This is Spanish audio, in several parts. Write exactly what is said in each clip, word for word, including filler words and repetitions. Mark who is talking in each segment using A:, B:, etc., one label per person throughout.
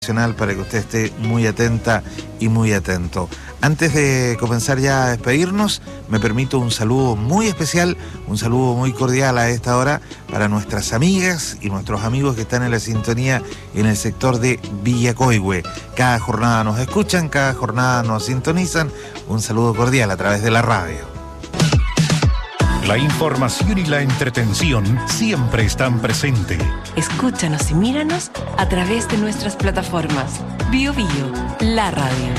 A: Para que usted esté muy atenta y muy atento. Antes de comenzar ya a despedirnos, me permito un saludo muy especial, un saludo muy cordial a esta hora para nuestras amigas y nuestros amigos que están en la sintonía en el sector de Villacoihue. Cada jornada nos escuchan, cada jornada nos sintonizan. Un saludo cordial a través de la radio.
B: La información y la entretención siempre están presentes.
C: Escúchanos y míranos a través de nuestras plataformas. Bio Bio, la radio.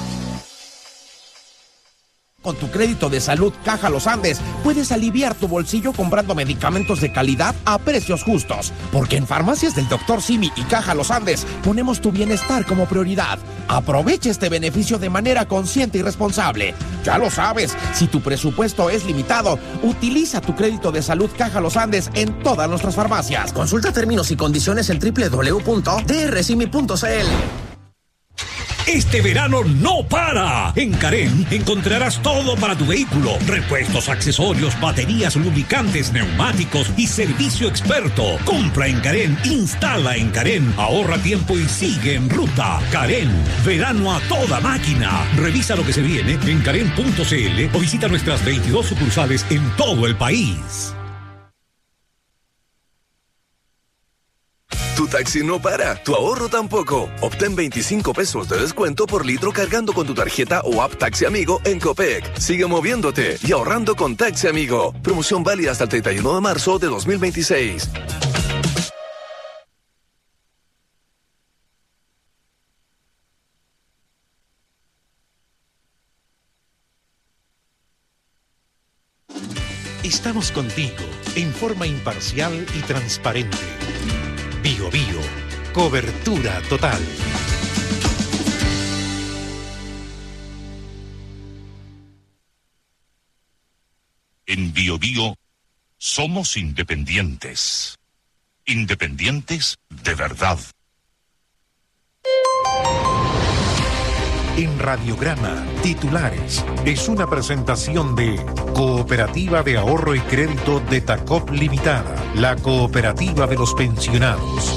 D: Con tu crédito de salud Caja Los Andes, puedes aliviar tu bolsillo comprando medicamentos de calidad a precios justos. Porque en Farmacias del doctor Simi y Caja Los Andes ponemos tu bienestar como prioridad. Aprovecha este beneficio de manera consciente y responsable. Ya lo sabes, si tu presupuesto es limitado, utiliza tu crédito de salud Caja Los Andes en todas nuestras farmacias. Consulta términos y condiciones en doble u doble u doble u punto d r simi punto c l.
E: Este verano no para. En Carén encontrarás todo para tu vehículo. Repuestos, accesorios, baterías, lubricantes, neumáticos y servicio experto. Compra en Carén, instala en Carén, ahorra tiempo y sigue en ruta. Carén, verano a toda máquina. Revisa lo que se viene en carén punto c l o visita nuestras veintidós sucursales en todo el país.
F: Tu taxi no para, tu ahorro tampoco. Obtén veinticinco pesos de descuento por litro cargando con tu tarjeta o app Taxi Amigo en Copec. Sigue moviéndote y ahorrando con Taxi Amigo. Promoción válida hasta el treinta y uno de marzo de dos mil veintiséis.
B: Estamos contigo en forma imparcial y transparente. Bio Bio, cobertura total.
G: En Bio Bio somos independientes. Independientes de verdad.
B: En Radiograma, titulares, es una presentación de Cooperativa de Ahorro y Crédito de Tacop Limitada, la cooperativa de los pensionados.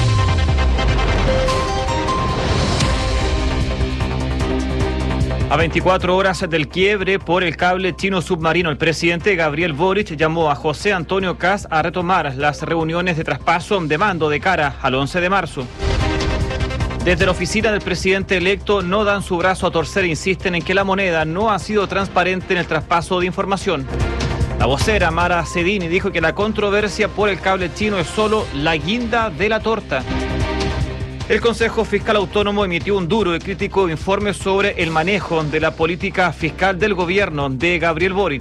H: A veinticuatro horas del quiebre por el cable chino submarino, el presidente Gabriel Boric llamó a José Antonio Kast a retomar las reuniones de traspaso de mando de cara al once de marzo. Desde la oficina del presidente electo no dan su brazo a torcer e insisten en que la moneda no ha sido transparente en el traspaso de información. La vocera Mara Cedini dijo que la controversia por el cable chino es solo la guinda de la torta. El Consejo Fiscal Autónomo emitió un duro y crítico informe sobre el manejo de la política fiscal del gobierno de Gabriel Boric.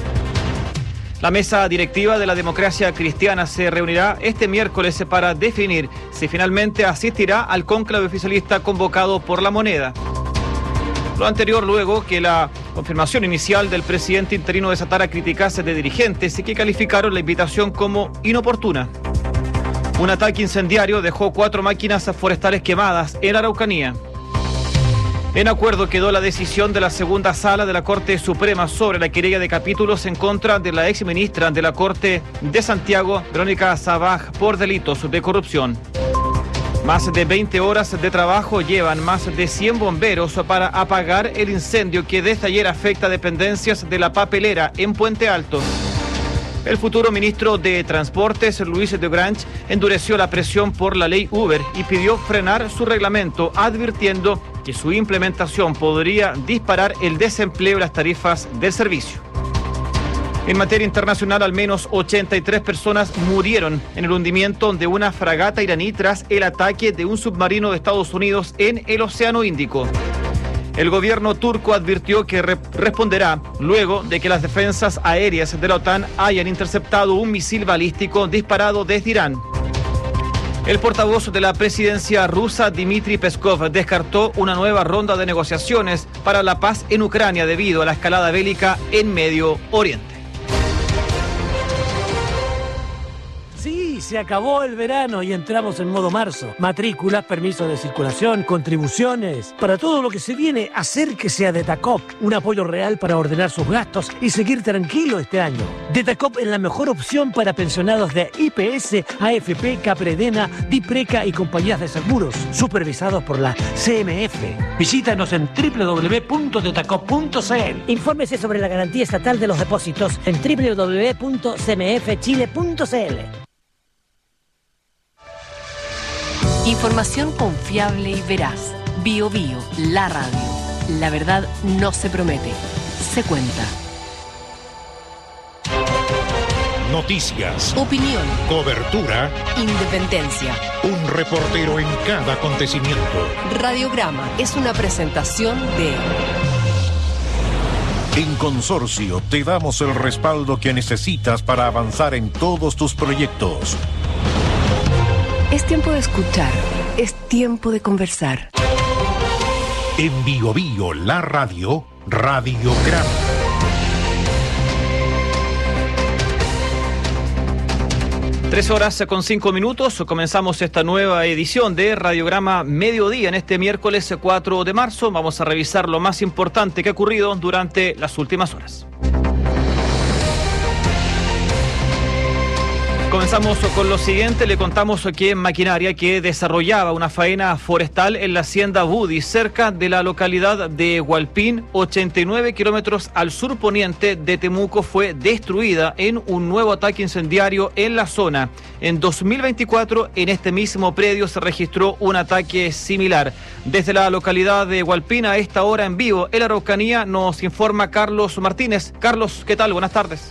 H: La mesa directiva de la Democracia Cristiana se reunirá este miércoles para definir si finalmente asistirá al cónclave oficialista convocado por la moneda. Lo anterior luego que la confirmación inicial del presidente interino desatara críticas de dirigentes y que calificaron la invitación como inoportuna. Un ataque incendiario dejó cuatro máquinas forestales quemadas en la Araucanía. En acuerdo quedó la decisión de la segunda sala de la Corte Suprema sobre la querella de capítulos en contra de la exministra de la Corte de Santiago, Verónica Sabaj, por delitos de corrupción. Más de veinte horas de trabajo llevan más de cien bomberos para apagar el incendio que desde ayer afecta dependencias de la papelera en Puente Alto. El futuro ministro de Transportes, Luis de Grange, endureció la presión por la ley Uber y pidió frenar su reglamento, advirtiendo que su implementación podría disparar el desempleo y las tarifas del servicio. En materia internacional, al menos ochenta y tres personas murieron en el hundimiento de una fragata iraní tras el ataque de un submarino de Estados Unidos en el Océano Índico. El gobierno turco advirtió que re- responderá luego de que las defensas aéreas de la OTAN hayan interceptado un misil balístico disparado desde Irán. El portavoz de la presidencia rusa, Dmitry Peskov, descartó una nueva ronda de negociaciones para la paz en Ucrania debido a la escalada bélica en Medio Oriente.
I: Sí, se acabó el verano y entramos en modo marzo. Matrículas, permisos de circulación, contribuciones. Para todo lo que se viene, acérquese a Detacop. Un apoyo real para ordenar sus gastos y seguir tranquilo este año. Detacop es la mejor opción para pensionados de I P S, A F P, Capredena, Dipreca y compañías de seguros, supervisados por la C M F. Visítanos en doble u doble u doble u punto detacop punto c l.
J: Infórmese sobre la garantía estatal de los depósitos en doble u doble u doble u punto c m f chile punto c l.
C: Información confiable y veraz. Bio Bio, la radio. La verdad no se promete, se cuenta.
B: Noticias,
C: Opinión,
B: cobertura,
C: independencia.
B: un reportero en cada acontecimiento.
C: Radiograma es una presentación de...
B: En Consorcio te damos el respaldo que necesitas para avanzar en todos tus proyectos.
C: Es tiempo de escuchar, es tiempo de conversar.
B: En Bio Bio, la radio, Radiograma.
H: Tres horas con cinco minutos, comenzamos esta nueva edición de Radiograma Mediodía en este miércoles cuatro de marzo. Vamos a revisar lo más importante que ha ocurrido durante las últimas horas. Comenzamos con lo siguiente, le contamos que maquinaria que desarrollaba una faena forestal en la hacienda Budi, cerca de la localidad de Hualpín, ochenta y nueve kilómetros al sur poniente de Temuco, fue destruida en un nuevo ataque incendiario en la zona. En dos mil veinticuatro, en este mismo predio se registró un ataque similar. Desde la localidad de Hualpín, a esta hora en vivo, en la Araucanía, nos informa Carlos Martínez. Carlos, ¿qué tal? Buenas tardes.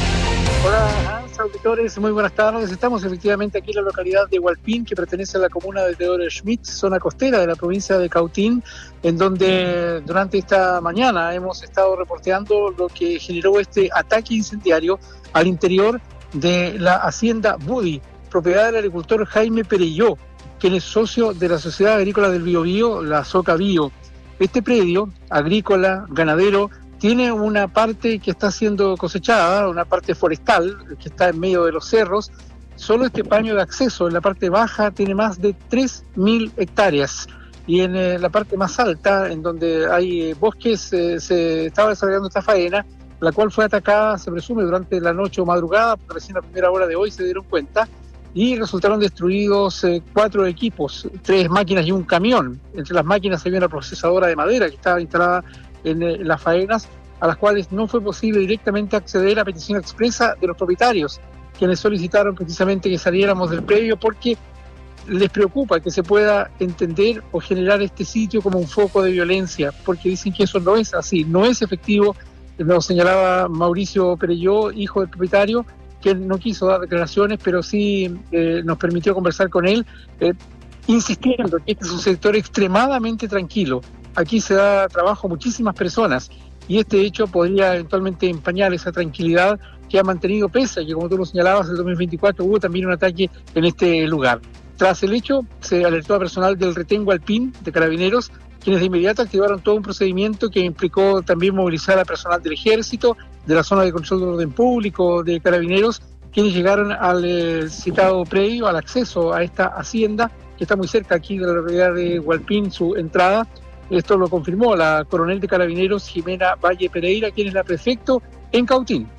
K: Hola, auditores, muy buenas tardes. Estamos efectivamente aquí en la localidad de Hualpín, que pertenece a la comuna de Teodoro Schmidt, zona costera de la provincia de Cautín, en donde durante esta mañana hemos estado reporteando lo que generó este ataque incendiario al interior de la hacienda Budi, propiedad del agricultor Jaime Perelló, quien es socio de la Sociedad Agrícola del Biobío, la Soca Bio. Este predio, agrícola, ganadero, tiene una parte que está siendo cosechada, una parte forestal, que está en medio de los cerros. Solo este paño de acceso en la parte baja tiene más de tres mil hectáreas. Y en eh, la parte más alta, en donde hay eh, bosques, eh, se estaba desarrollando esta faena, la cual fue atacada, se presume, durante la noche o madrugada, porque recién a primera hora de hoy se dieron cuenta, y resultaron destruidos eh, cuatro equipos, tres máquinas y un camión. Entre las máquinas había una procesadora de madera que estaba instalada en eh, las faenas, a las cuales no fue posible directamente acceder a petición expresa de los propietarios, quienes solicitaron precisamente que saliéramos del predio porque les preocupa que se pueda entender o generar este sitio como un foco de violencia, porque dicen que eso no es así, no es efectivo. Lo señalaba Mauricio Perelló, hijo del propietario, que no quiso dar declaraciones, pero sí eh, nos permitió conversar con él, eh, insistiendo que este es un sector extremadamente tranquilo. Aquí se da trabajo a muchísimas personas y este hecho podría eventualmente empañar esa tranquilidad que ha mantenido, pese a que, como tú lo señalabas, en el dos mil veinticuatro hubo también un ataque en este lugar. Tras el hecho, se alertó a personal del retén Hualpín de Carabineros, quienes de inmediato activaron todo un procedimiento que implicó también movilizar a personal del Ejército, de la zona de control del orden público, de Carabineros, quienes llegaron al eh, citado predio, al acceso a esta hacienda, que está muy cerca aquí de la localidad de Hualpín, su entrada. Esto lo confirmó la coronel de Carabineros, Jimena Valle Pereira, quien es la prefecto en Cautín.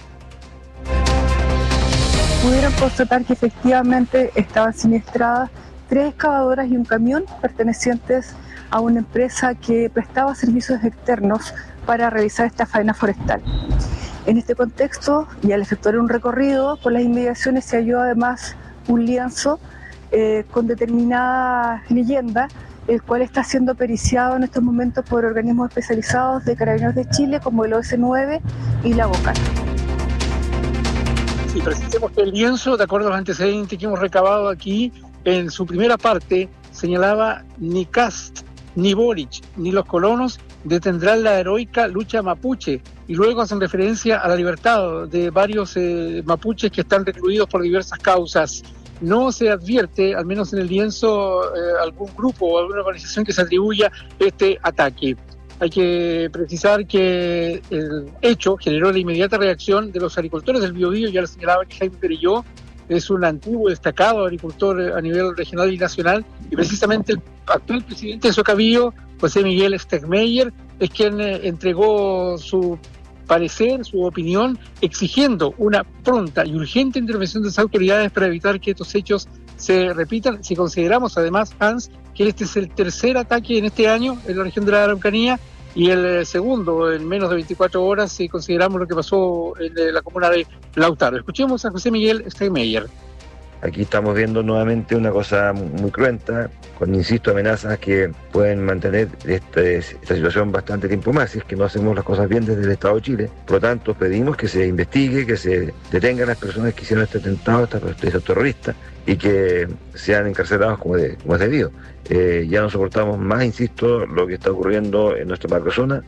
L: Pudieron constatar que efectivamente estaban siniestradas tres excavadoras y un camión pertenecientes a una empresa que prestaba servicios externos para realizar esta faena forestal. En este contexto, y al efectuar un recorrido por las inmediaciones, se halló además un lienzo eh, con determinada leyenda, el cual está siendo periciado en estos momentos por organismos especializados de Carabineros de Chile, como el O S nueve y la BOCAN.
K: Sí, precisemos que el lienzo, de acuerdo a los antecedentes que hemos recabado aquí, en su primera parte señalaba: ni Cast, ni Boric, ni los colonos detendrán la heroica lucha mapuche, y luego hacen referencia a la libertad de varios eh, mapuches que están recluidos por diversas causas. No se advierte, al menos en el lienzo, eh, algún grupo o alguna organización que se atribuya este ataque. Hay que precisar que el hecho generó la inmediata reacción de los agricultores del Biobío. Ya lo señalaba que Jaime Perelló, es un antiguo destacado agricultor a nivel regional y nacional, y precisamente el actual presidente de Socavío, José Miguel Stegmeyer, es quien eh, entregó su parecer, su opinión, exigiendo una pronta y urgente intervención de las autoridades para evitar que estos hechos se repitan. Si consideramos además, Hans, que este es el tercer ataque en este año en la región de la Araucanía y el segundo en menos de veinticuatro horas, si consideramos lo que pasó en la comuna de Lautaro. Escuchemos a José Miguel Stegmeyer.
M: Aquí estamos viendo nuevamente una cosa muy cruenta, con, insisto, amenazas que pueden mantener este, esta situación bastante tiempo más, si es que no hacemos las cosas bien desde el Estado de Chile. Por lo tanto, pedimos que se investigue, que se detengan las personas que hicieron este atentado, estos terroristas, y que sean encarcelados como, de, como es debido. Eh, ya no soportamos más, insisto, lo que está ocurriendo en nuestra macrozona.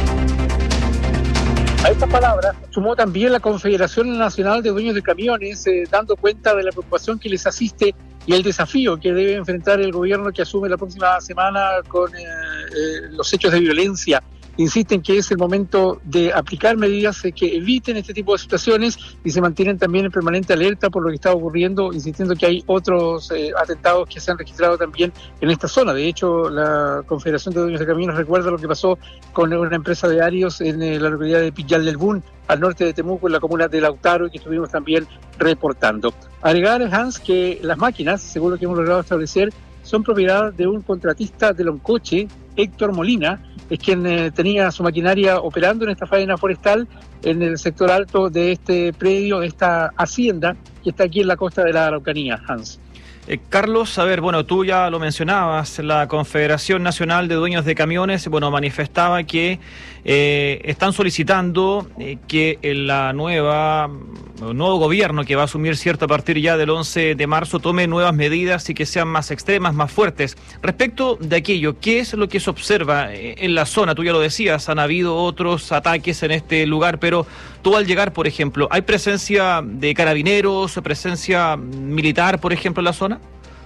K: A estas palabras sumó también la Confederación Nacional de Dueños de Camiones, eh, dando cuenta de la preocupación que les asiste y el desafío que debe enfrentar el gobierno que asume la próxima semana con eh, eh, los hechos de violencia. Insisten que es el momento de aplicar medidas eh, que eviten este tipo de situaciones y se mantienen también en permanente alerta por lo que está ocurriendo, insistiendo que hay otros eh, atentados que se han registrado también en esta zona. De hecho, la Confederación de Dueños de Camiones recuerda lo que pasó con una empresa de arios en eh, la localidad de Pillal del Bun, al norte de Temuco, en la comuna de Lautaro, y que estuvimos también reportando. Agregar, Hans, que las máquinas, según lo que hemos logrado establecer, son propiedad de un contratista de Loncoche, Héctor Molina, es quien eh, tenía su maquinaria operando en esta faena forestal en el sector alto de este predio, de esta hacienda que está aquí en la costa de la Araucanía, Hans.
H: Eh, Carlos, a ver, bueno, tú ya lo mencionabas, la Confederación Nacional de Dueños de Camiones, bueno, manifestaba que eh, están solicitando eh, que la nueva, el nuevo gobierno que va a asumir cierto a partir ya del once de marzo tome nuevas medidas y que sean más extremas, más fuertes. Respecto de aquello, ¿qué es lo que se observa en la zona? Tú ya lo decías, han habido otros ataques en este lugar, pero tú al llegar, por ejemplo, ¿hay presencia de carabineros, presencia militar, por ejemplo, en la zona?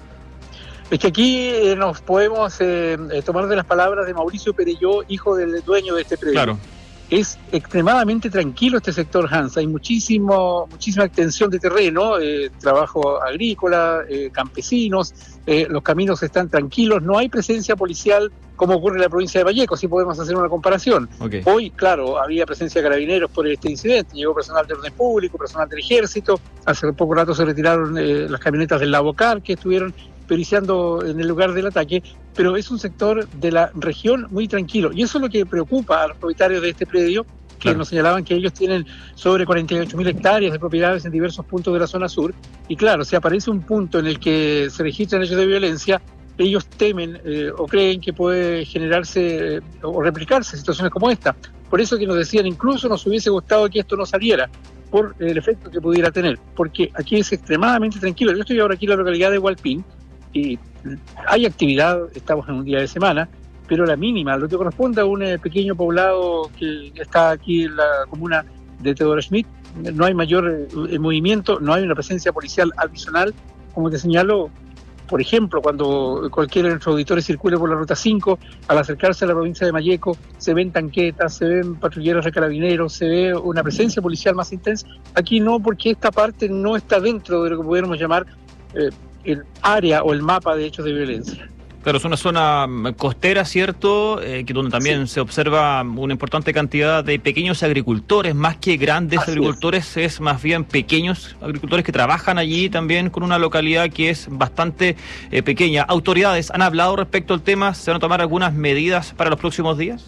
K: Es que aquí eh, nos podemos eh, tomar de las palabras de Mauricio Perelló, hijo del dueño de este predio.
H: Claro.
K: Es extremadamente tranquilo este sector, Hans. Hay muchísimo, muchísima extensión de terreno, eh, trabajo agrícola, eh, campesinos, eh, los caminos están tranquilos, no hay presencia policial como ocurre en la provincia de Vallejo, si podemos hacer una comparación.
H: Okay.
K: Hoy, claro, había presencia de carabineros por este incidente, llegó personal de orden público, personal del ejército, hace poco rato se retiraron eh, las camionetas del Labocar que estuvieron periciando en el lugar del ataque, pero es un sector de la región muy tranquilo, y eso es lo que preocupa a los propietarios de este predio, que claro, nos señalaban que ellos tienen sobre cuarenta y ocho mil hectáreas de propiedades en diversos puntos de la zona sur, y claro, si aparece un punto en el que se registran hechos de violencia, ellos temen eh, o creen que puede generarse eh, o replicarse situaciones como esta. Por eso que nos decían, incluso nos hubiese gustado que esto no saliera, por el efecto que pudiera tener, porque aquí es extremadamente tranquilo. Yo estoy ahora aquí en la localidad de Hualpín, y hay actividad, estamos en un día de semana, pero la mínima, lo que corresponde a un eh, pequeño poblado que está aquí en la comuna de Teodoro Schmidt, no hay mayor eh, movimiento, no hay una presencia policial adicional, como te señalo. Por ejemplo, cuando cualquiera de nuestros auditores circule por la Ruta cinco, al acercarse a la provincia de Malleco, se ven tanquetas, se ven patrulleros de carabineros, se ve una presencia policial más intensa. Aquí no, porque esta parte no está dentro de lo que pudiéramos llamar eh, el área o el mapa de hechos de violencia.
H: Claro, es una zona costera, ¿cierto? Eh, que donde también sí se observa una importante cantidad de pequeños agricultores, más que grandes Así agricultores, es. es más bien pequeños agricultores que trabajan allí también con una localidad que es bastante eh, pequeña. ¿Autoridades han hablado respecto al tema? ¿Se van a tomar algunas medidas para los próximos días?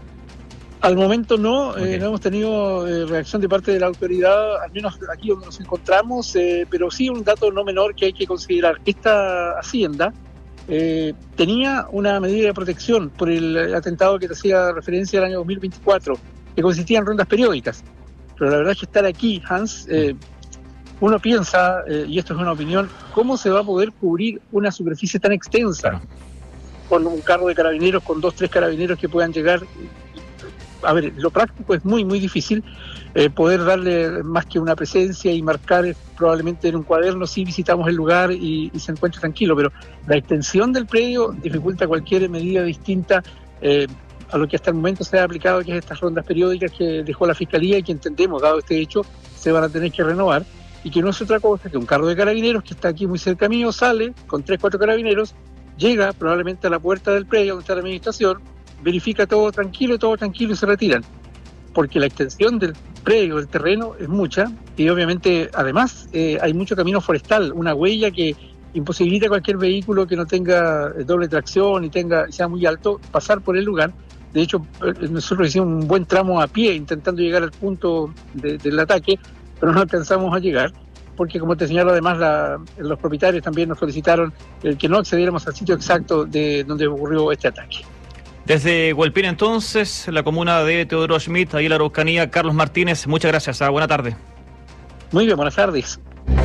K: Al momento no, okay. eh, no hemos tenido eh, reacción de parte de la autoridad, al menos aquí donde nos encontramos, eh, pero sí un dato no menor que hay que considerar. Esta hacienda Eh, tenía una medida de protección por el atentado que te hacía referencia al año dos mil veinticuatro, que consistía en rondas periódicas. Pero la verdad es que estar aquí, Hans, eh, uno piensa, eh, y esto es una opinión, ¿cómo se va a poder cubrir una superficie tan extensa? Claro. Con un carro de carabineros, con dos, tres carabineros que puedan llegar. A ver, lo práctico es muy, muy difícil. Eh, poder darle más que una presencia y marcar eh, probablemente en un cuaderno si visitamos el lugar y, y se encuentra tranquilo, pero la extensión del predio dificulta cualquier medida distinta eh, a lo que hasta el momento se ha aplicado, que es estas rondas periódicas que dejó la Fiscalía y que entendemos, dado este hecho, se van a tener que renovar. y que no es otra cosa que un carro de carabineros que está aquí muy cerca mío, sale con tres, cuatro carabineros, llega probablemente a la puerta del predio donde está la administración, verifica todo tranquilo, todo tranquilo y se retiran. Porque la extensión del predio, del terreno, es mucha y obviamente además eh, hay mucho camino forestal, una huella que imposibilita a cualquier vehículo que no tenga doble tracción y tenga sea muy alto pasar por el lugar. De hecho, nosotros hicimos un buen tramo a pie intentando llegar al punto de, del ataque, pero no alcanzamos a llegar, porque como te señalo, además la, los propietarios también nos solicitaron el que no accediéramos al sitio exacto de donde ocurrió este ataque.
H: Desde Hualpín, entonces, la comuna de Teodoro Schmidt, ahí en la Araucanía, Carlos Martínez, muchas gracias. Ah, buena tarde.
K: Muy bien, buenas tardes.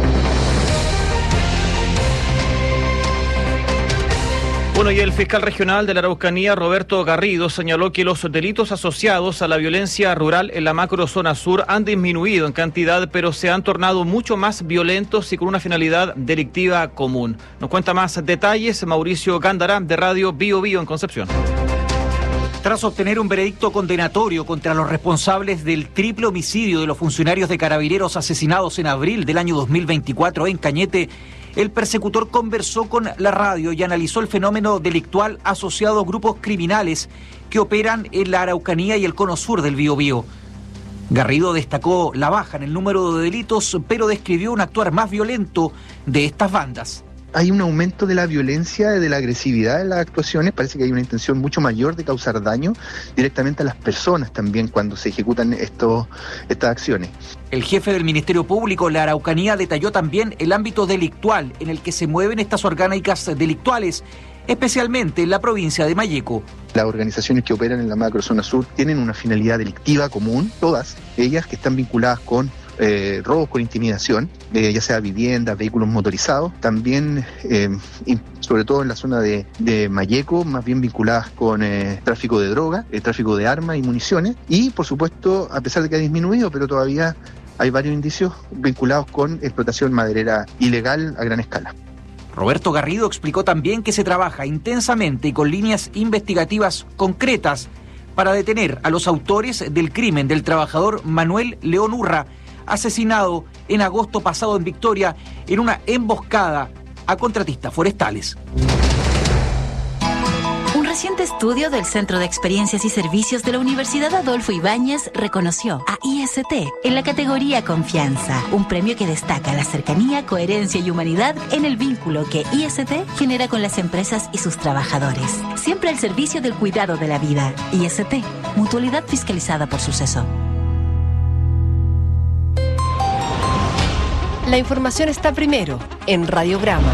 H: Bueno, y el fiscal regional de la Araucanía, Roberto Garrido, señaló que los delitos asociados a la violencia rural en la macrozona sur han disminuido en cantidad, pero se han tornado mucho más violentos y con una finalidad delictiva común. Nos cuenta más detalles Mauricio Gándara, de Radio Bio Bio en Concepción.
N: Tras obtener un veredicto condenatorio contra los responsables del triple homicidio de los funcionarios de Carabineros asesinados en abril del año dos mil veinticuatro en Cañete, el persecutor conversó con la radio y analizó el fenómeno delictual asociado a grupos criminales que operan en la Araucanía y el cono sur del Biobío. Garrido destacó la baja en el número de delitos, pero describió un actuar más violento de estas bandas.
O: Hay un aumento de la violencia, de la agresividad en las actuaciones. Parece que hay una intención mucho mayor de causar daño directamente a las personas también cuando se ejecutan estos, estas acciones.
N: El jefe del Ministerio Público en la Araucanía detalló también el ámbito delictual en el que se mueven estas orgánicas delictuales, especialmente en la provincia de Malleco.
O: Las organizaciones que operan en la macrozona sur tienen una finalidad delictiva común, todas ellas que están vinculadas con Eh, robos con intimidación, eh, ya sea viviendas, vehículos motorizados, también eh, sobre todo en la zona de, de Malleco, más bien vinculadas con eh, tráfico de droga, eh, tráfico de armas y municiones, y por supuesto, a pesar de que ha disminuido, pero todavía hay varios indicios vinculados con explotación maderera ilegal a gran escala.
N: Roberto Garrido explicó también que se trabaja intensamente y con líneas investigativas concretas para detener a los autores del crimen del trabajador Manuel León Urra, asesinado en agosto pasado en Victoria en una emboscada a contratistas forestales.
P: Un reciente estudio del Centro de Experiencias y Servicios de la Universidad Adolfo Ibáñez reconoció a I S T en la categoría Confianza, un premio que destaca la cercanía, coherencia y humanidad en el vínculo que I S T genera con las empresas y sus trabajadores. Siempre al servicio del cuidado de la vida. I S T, mutualidad fiscalizada por Suceso.
C: La información está primero en Radiograma.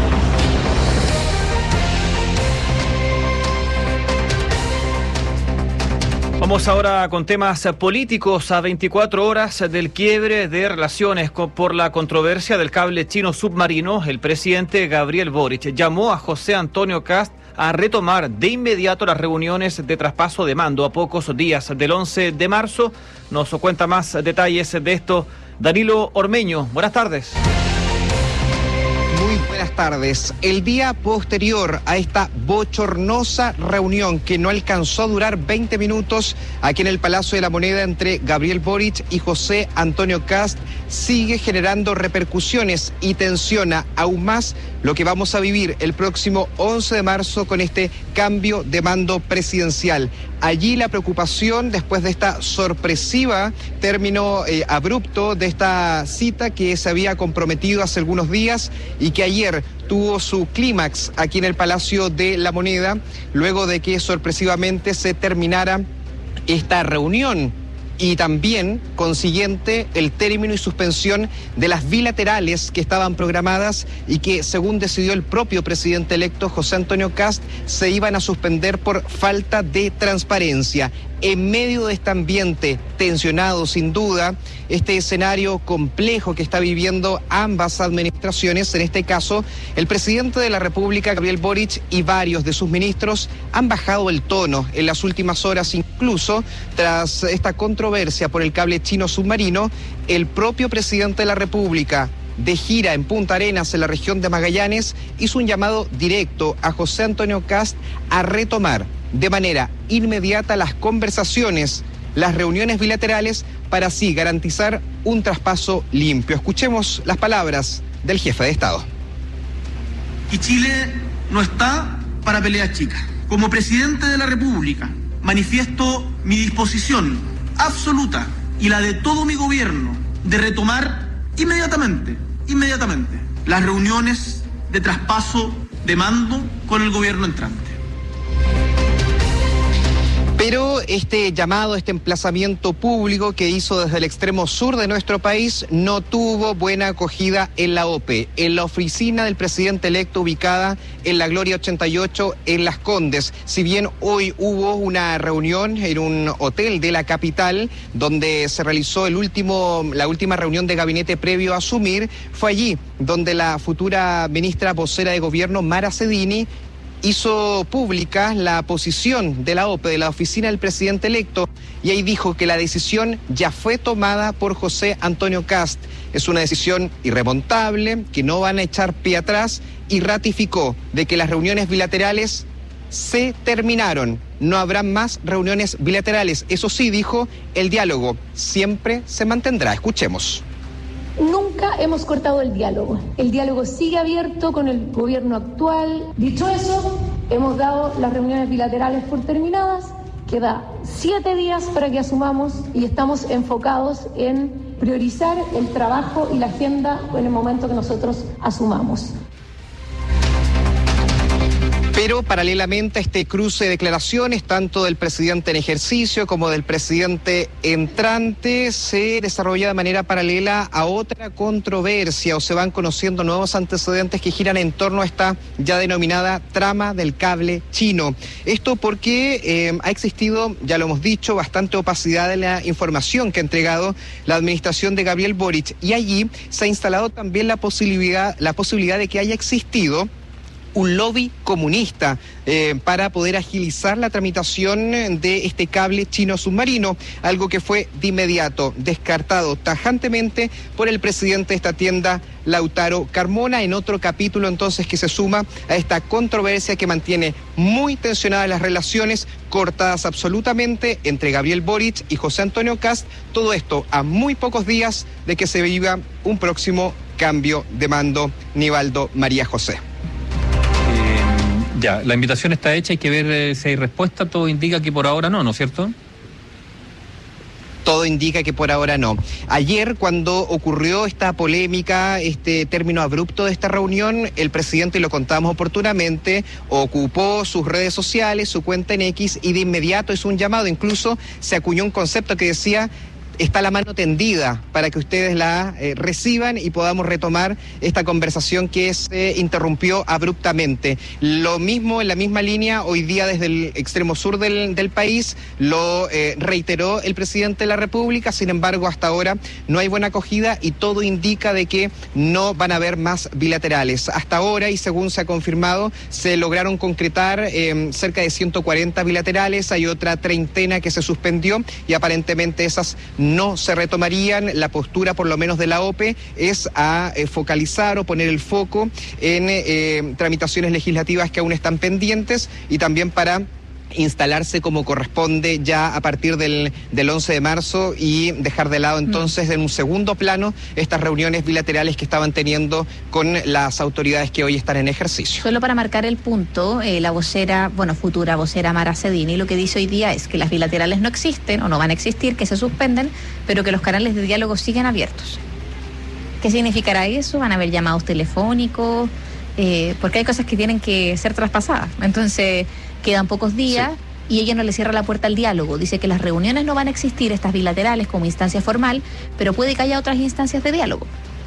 H: Vamos ahora con temas políticos. A veinticuatro horas del quiebre de relaciones por la controversia del cable chino submarino, el presidente Gabriel Boric llamó a José Antonio Kast a retomar de inmediato las reuniones de traspaso de mando a pocos días del once de marzo. Nos cuenta más detalles de esto Danilo Ormeño. Buenas tardes.
Q: Muy buenas tardes. El día posterior a esta bochornosa reunión que no alcanzó a durar veinte minutos aquí en el Palacio de la Moneda entre Gabriel Boric y José Antonio Kast, sigue generando repercusiones y tensiona aún más lo que vamos a vivir el próximo once de marzo con este cambio de mando presidencial. Allí la preocupación después de esta sorpresiva término eh, abrupto de esta cita que se había comprometido hace algunos días y que ayer tuvo su clímax aquí en el Palacio de la Moneda, luego de que sorpresivamente se terminara esta reunión. Y también, consiguiente, el término y suspensión de las bilaterales que estaban programadas y que, según decidió el propio presidente electo José Antonio Kast, se iban a suspender por falta de transparencia. En medio de este ambiente tensionado, sin duda, este escenario complejo que está viviendo ambas administraciones, en este caso, el presidente de la República, Gabriel Boric, y varios de sus ministros han bajado el tono en las últimas horas, incluso tras esta controversia por el cable chino submarino. El propio presidente de la República, de gira en Punta Arenas, en la región de Magallanes, hizo un llamado directo a José Antonio Kast a retomar de manera inmediata las conversaciones las reuniones bilaterales para así garantizar un traspaso limpio. Escuchemos las palabras del jefe de Estado.
R: Y Chile no está para peleas chicas. Como presidente de la República, manifiesto mi disposición absoluta y la de todo mi gobierno de retomar inmediatamente, inmediatamente, las reuniones de traspaso de mando con el gobierno entrante.
Q: Pero este llamado, este emplazamiento público que hizo desde el extremo sur de nuestro país no tuvo buena acogida en la O P E, en la oficina del presidente electo ubicada en la Gloria ochenta y ocho en Las Condes. Si bien hoy hubo una reunión en un hotel de la capital donde se realizó el último, la última reunión de gabinete previo a asumir, fue allí donde la futura ministra vocera de gobierno, Mara Cedini, hizo pública la posición de la O P E, de la oficina del presidente electo, y ahí dijo que la decisión ya fue tomada por José Antonio Kast. Es una decisión irremontable, que no van a echar pie atrás, y ratificó de que las reuniones bilaterales se terminaron. No habrá más reuniones bilaterales. Eso sí, dijo, el diálogo siempre se mantendrá. Escuchemos.
S: Nunca hemos cortado el diálogo. El diálogo sigue abierto con el gobierno actual. Dicho eso, hemos dado las reuniones bilaterales por terminadas. Queda siete días para que asumamos y estamos enfocados en priorizar el trabajo y la agenda en el momento que nosotros asumamos.
Q: Pero paralelamente a este cruce de declaraciones, tanto del presidente en ejercicio como del presidente entrante, se desarrolla de manera paralela a otra controversia, o se van conociendo nuevos antecedentes que giran en torno a esta ya denominada trama del cable chino. Esto porque eh, ha existido, ya lo hemos dicho, bastante opacidad en la información que ha entregado la administración de Gabriel Boric, y allí se ha instalado también la posibilidad, la posibilidad de que haya existido un lobby comunista eh, para poder agilizar la tramitación de este cable chino submarino, algo que fue de inmediato descartado tajantemente por el presidente de esta tienda, Lautaro Carmona, en otro capítulo entonces que se suma a esta controversia que mantiene muy tensionadas las relaciones, cortadas absolutamente entre Gabriel Boric y José Antonio Kast, todo esto a muy pocos días de que se viva un próximo cambio de mando. Nivaldo María José.
T: Ya, la invitación está hecha, hay que ver eh, si hay respuesta, todo indica que por ahora no, ¿no es cierto?
Q: Todo indica que por ahora no. Ayer, cuando ocurrió esta polémica, este término abrupto de esta reunión, el presidente, y lo contamos oportunamente, ocupó sus redes sociales, su cuenta en X, y de inmediato hizo un llamado, incluso se acuñó un concepto que decía: está la mano tendida para que ustedes la eh, reciban y podamos retomar esta conversación que se interrumpió abruptamente. Lo mismo, en la misma línea, hoy día desde el extremo sur del, del país, lo eh, reiteró el presidente de la República. Sin embargo, hasta ahora no hay buena acogida y todo indica de que no van a haber más bilaterales. Hasta ahora, y según se ha confirmado, se lograron concretar eh, cerca de ciento cuarenta bilaterales, hay otra treintena que se suspendió y aparentemente esas no se retomarían. La postura, por lo menos de la O P E, es a eh, focalizar o poner el foco en eh, tramitaciones legislativas que aún están pendientes, y también para instalarse como corresponde ya a partir del, del once de marzo y dejar de lado entonces mm. en un segundo plano estas reuniones bilaterales que estaban teniendo con las autoridades que hoy están en ejercicio.
U: Solo para marcar el punto, eh, la vocera, bueno, futura vocera Mara Cedini, lo que dice hoy día es que las bilaterales no existen o no van a existir, que se suspenden, pero que los canales de diálogo siguen abiertos. ¿Qué significará eso? ¿Van a haber llamados telefónicos? Eh, porque hay cosas que tienen que ser traspasadas. Entonces, quedan pocos días sí. y ella no le cierra la puerta al diálogo. Dice que las reuniones no van a existir, estas bilaterales, como instancia formal, pero puede que haya otras instancias de diálogo.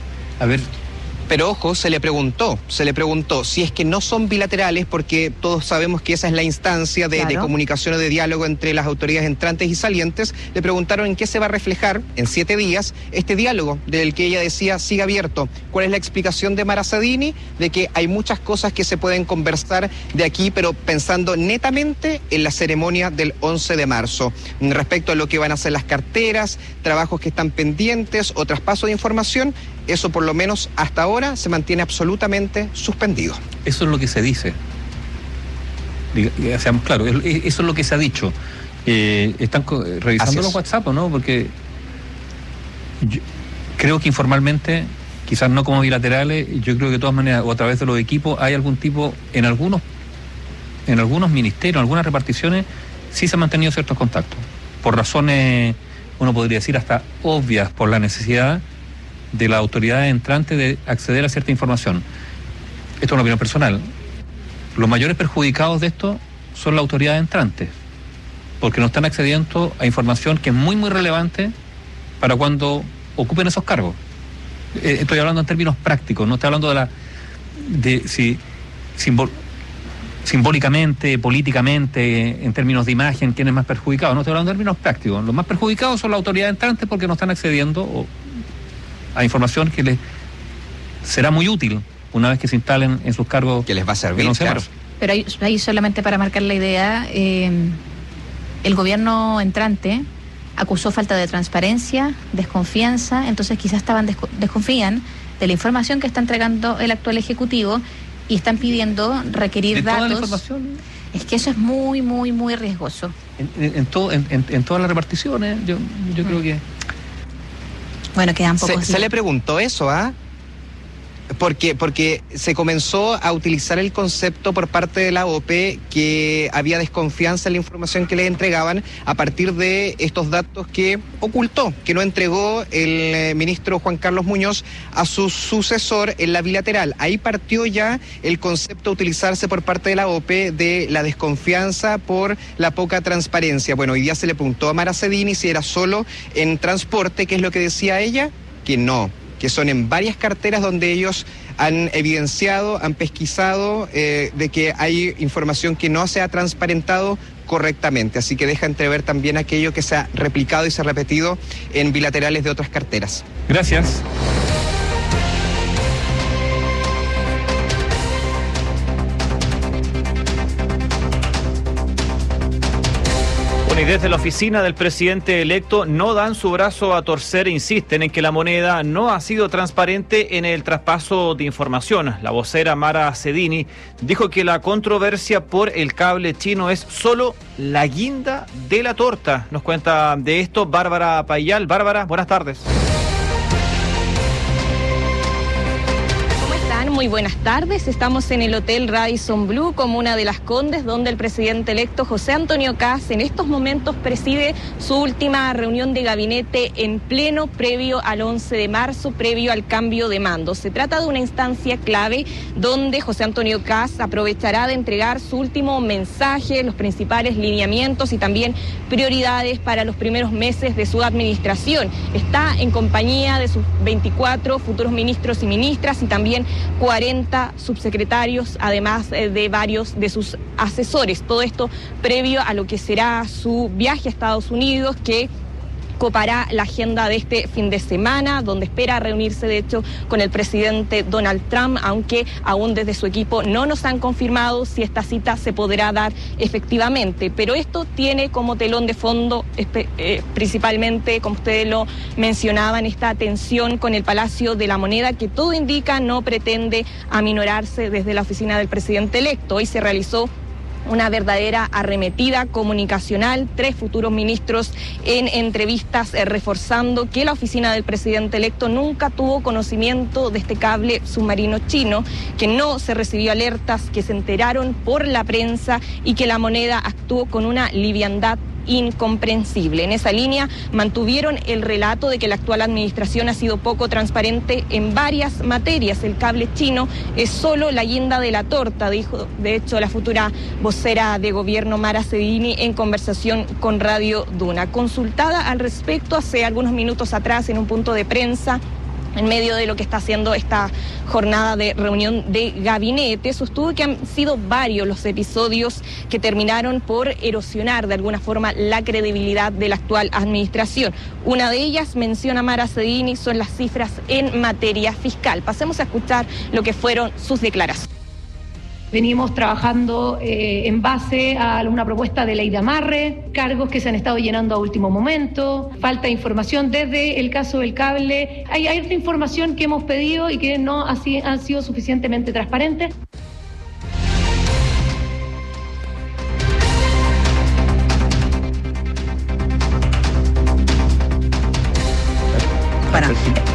T: A ver...
Q: Pero ojo, se le preguntó, se le preguntó si es que no son bilaterales, porque todos sabemos que esa es la instancia de, claro. de comunicación o de diálogo entre las autoridades entrantes y salientes. Le preguntaron en qué se va a reflejar en siete días este diálogo del que ella decía sigue abierto. ¿Cuál es la explicación de Mara Cedini? De que hay muchas cosas que se pueden conversar de aquí, pero pensando netamente en la ceremonia del once de marzo. Respecto a lo que van a ser las carteras, trabajos que están pendientes o traspaso de información, eso por lo menos hasta ahora se mantiene absolutamente suspendido.
T: Eso es lo que se dice. Seamos claros, eso es lo que se ha dicho. Eh, ¿Están co- revisando los WhatsApp o no? Porque yo creo que informalmente, quizás no como bilaterales, yo creo que de todas maneras, o a través de los equipos, hay algún tipo, en algunos, en algunos ministerios, en algunas reparticiones, sí se han mantenido ciertos contactos. Por razones, uno podría decir, hasta obvias, por la necesidad de la autoridad entrante de acceder a cierta información. Esto es una opinión personal. Los mayores perjudicados de esto son las autoridades entrantes, porque no están accediendo a información que es muy, muy relevante para cuando ocupen esos cargos. Eh, estoy hablando en términos prácticos, no estoy hablando de la de si simbol, simbólicamente, políticamente, en términos de imagen, quién es más perjudicado. No estoy hablando en términos prácticos. Los más perjudicados son las autoridades entrantes porque no están accediendo a información que les será muy útil una vez que se instalen en sus cargos.
Q: Que les va a servir, claro.
U: Pero ahí, ahí solamente para marcar la idea, eh, el gobierno entrante acusó falta de transparencia, desconfianza, entonces quizás estaban desco- desconfían de la información que está entregando el actual Ejecutivo y están pidiendo requerir
T: ¿De
U: datos.
T: toda la información?
U: Es que eso es muy, muy, muy riesgoso.
T: En, en, en, todo, en, en, en todas las reparticiones, yo, yo mm. creo que...
U: Bueno, quedan pocos
Q: Se,
U: días.
Q: se le preguntó eso, ¿ah? ¿eh? Porque, porque se comenzó a utilizar el concepto por parte de la O P E que había desconfianza en la información que le entregaban a partir de estos datos que ocultó, que no entregó el eh, ministro Juan Carlos Muñoz a su sucesor en la bilateral. Ahí partió ya el concepto a utilizarse por parte de la O P E de la desconfianza por la poca transparencia. Bueno, hoy día se le preguntó a Mara Cedini si era solo en transporte, ¿qué es lo que decía ella? Que no, que son en varias carteras donde ellos han evidenciado, han pesquisado eh, de que hay información que no se ha transparentado correctamente. Así que deja entrever también aquello que se ha replicado y se ha repetido en bilaterales de otras carteras.
T: Gracias.
H: Y desde la oficina del presidente electo no dan su brazo a torcer e insisten en que la moneda no ha sido transparente en el traspaso de información. La vocera Mara Cedini dijo que la controversia por el cable chino es solo la guinda de la torta. Nos cuenta de esto Bárbara Payal. Bárbara, buenas tardes.
A: Muy buenas tardes, estamos en el Hotel Radisson Blu, comuna de Las Condes, donde el presidente electo José Antonio Kast en estos momentos preside su última reunión de gabinete en pleno previo al once de marzo, previo al cambio de mando. Se trata de una instancia clave donde José Antonio Kast aprovechará de entregar su último mensaje, los principales lineamientos y también prioridades para los primeros meses de su administración. Está en compañía de sus veinticuatro futuros ministros y ministras y también cuarenta subsecretarios, además de varios de sus asesores. Todo esto previo a lo que será su viaje a Estados Unidos, que copará la agenda de este fin de semana, donde espera reunirse de hecho con el presidente Donald Trump, aunque aún desde su equipo no nos han confirmado si esta cita se podrá dar efectivamente. Pero esto tiene como telón de fondo eh, principalmente, como ustedes lo mencionaban, esta tensión con el Palacio de la Moneda, que todo indica no pretende aminorarse desde la oficina del presidente electo. Hoy se realizó una verdadera arremetida comunicacional, tres futuros ministros en entrevistas eh, reforzando que la oficina del presidente electo nunca tuvo conocimiento de este cable submarino chino, que no se recibió alertas, que se enteraron por la prensa y que la Moneda actuó con una liviandad incomprensible. En esa línea mantuvieron el relato de que la actual administración ha sido poco transparente en varias materias. El cable chino es solo la guinda de la torta, dijo de hecho la futura vocera de gobierno Mara Cedini en conversación con Radio Duna. Consultada al respecto hace algunos minutos atrás en un punto de prensa, en medio de lo que está haciendo esta jornada de reunión de gabinete, sostuvo que han sido varios los episodios que terminaron por erosionar de alguna forma la credibilidad de la actual administración. Una de ellas, menciona Mara Cedini, son las cifras en materia fiscal. Pasemos a escuchar lo que fueron sus declaraciones.
S: Venimos trabajando eh, en base a una propuesta de ley de amarre, cargos que se han estado llenando a último momento, falta de información desde el caso del cable. Hay, hay otra información que hemos pedido y que no ha, han sido suficientemente transparentes.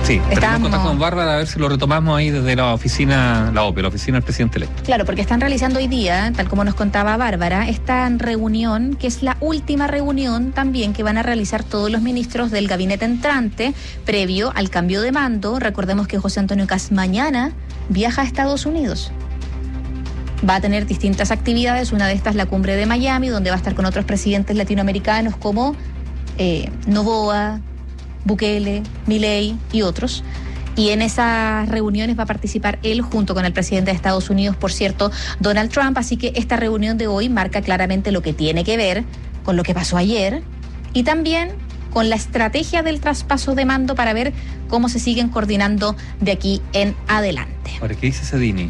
T: Sí,
U: Estábamos...
T: tenemos contacto con Bárbara a ver si lo retomamos ahí desde la oficina, la O P E, la oficina del presidente electo.
U: Claro, porque están realizando hoy día, tal como nos contaba Bárbara, esta reunión, que es la última reunión también que van a realizar todos los ministros del gabinete entrante, previo al cambio de mando. Recordemos que José Antonio Kast mañana viaja a Estados Unidos. Va a tener distintas actividades, una de estas la cumbre de Miami, donde va a estar con otros presidentes latinoamericanos como eh, Noboa, Bukele, Milei y otros. Y en esas reuniones va a participar él junto con el presidente de Estados Unidos, por cierto, Donald Trump. Así que esta reunión de hoy marca claramente lo que tiene que ver con lo que pasó ayer y también con la estrategia del traspaso de mando para ver cómo se siguen coordinando de aquí en adelante.
T: Ahora, ¿qué dice Cedini?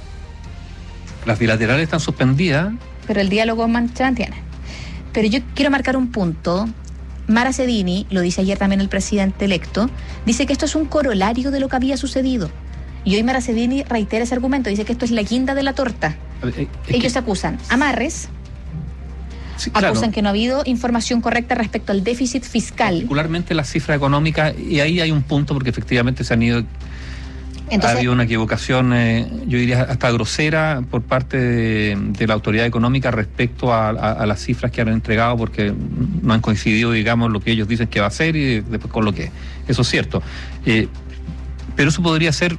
T: Las bilaterales están suspendidas.
U: Pero el diálogo se mantiene. Pero yo quiero marcar un punto. Mara Cedini, lo dice ayer también el presidente electo, dice que esto es un corolario de lo que había sucedido. Y hoy Mara Cedini reitera ese argumento, dice que esto es la guinda de la torta. Eh, eh, Ellos que... acusan amarres, sí, acusan claro. que no ha habido información correcta respecto al déficit fiscal.
T: Particularmente la cifra económica, y ahí hay un punto porque efectivamente se han ido... Entonces, ha habido una equivocación, eh, yo diría hasta grosera, por parte de, de la autoridad económica respecto a, a, a las cifras que han entregado, porque no han coincidido, digamos, lo que ellos dicen que va a ser y después con lo que es. Eso es cierto. Eh, pero eso podría ser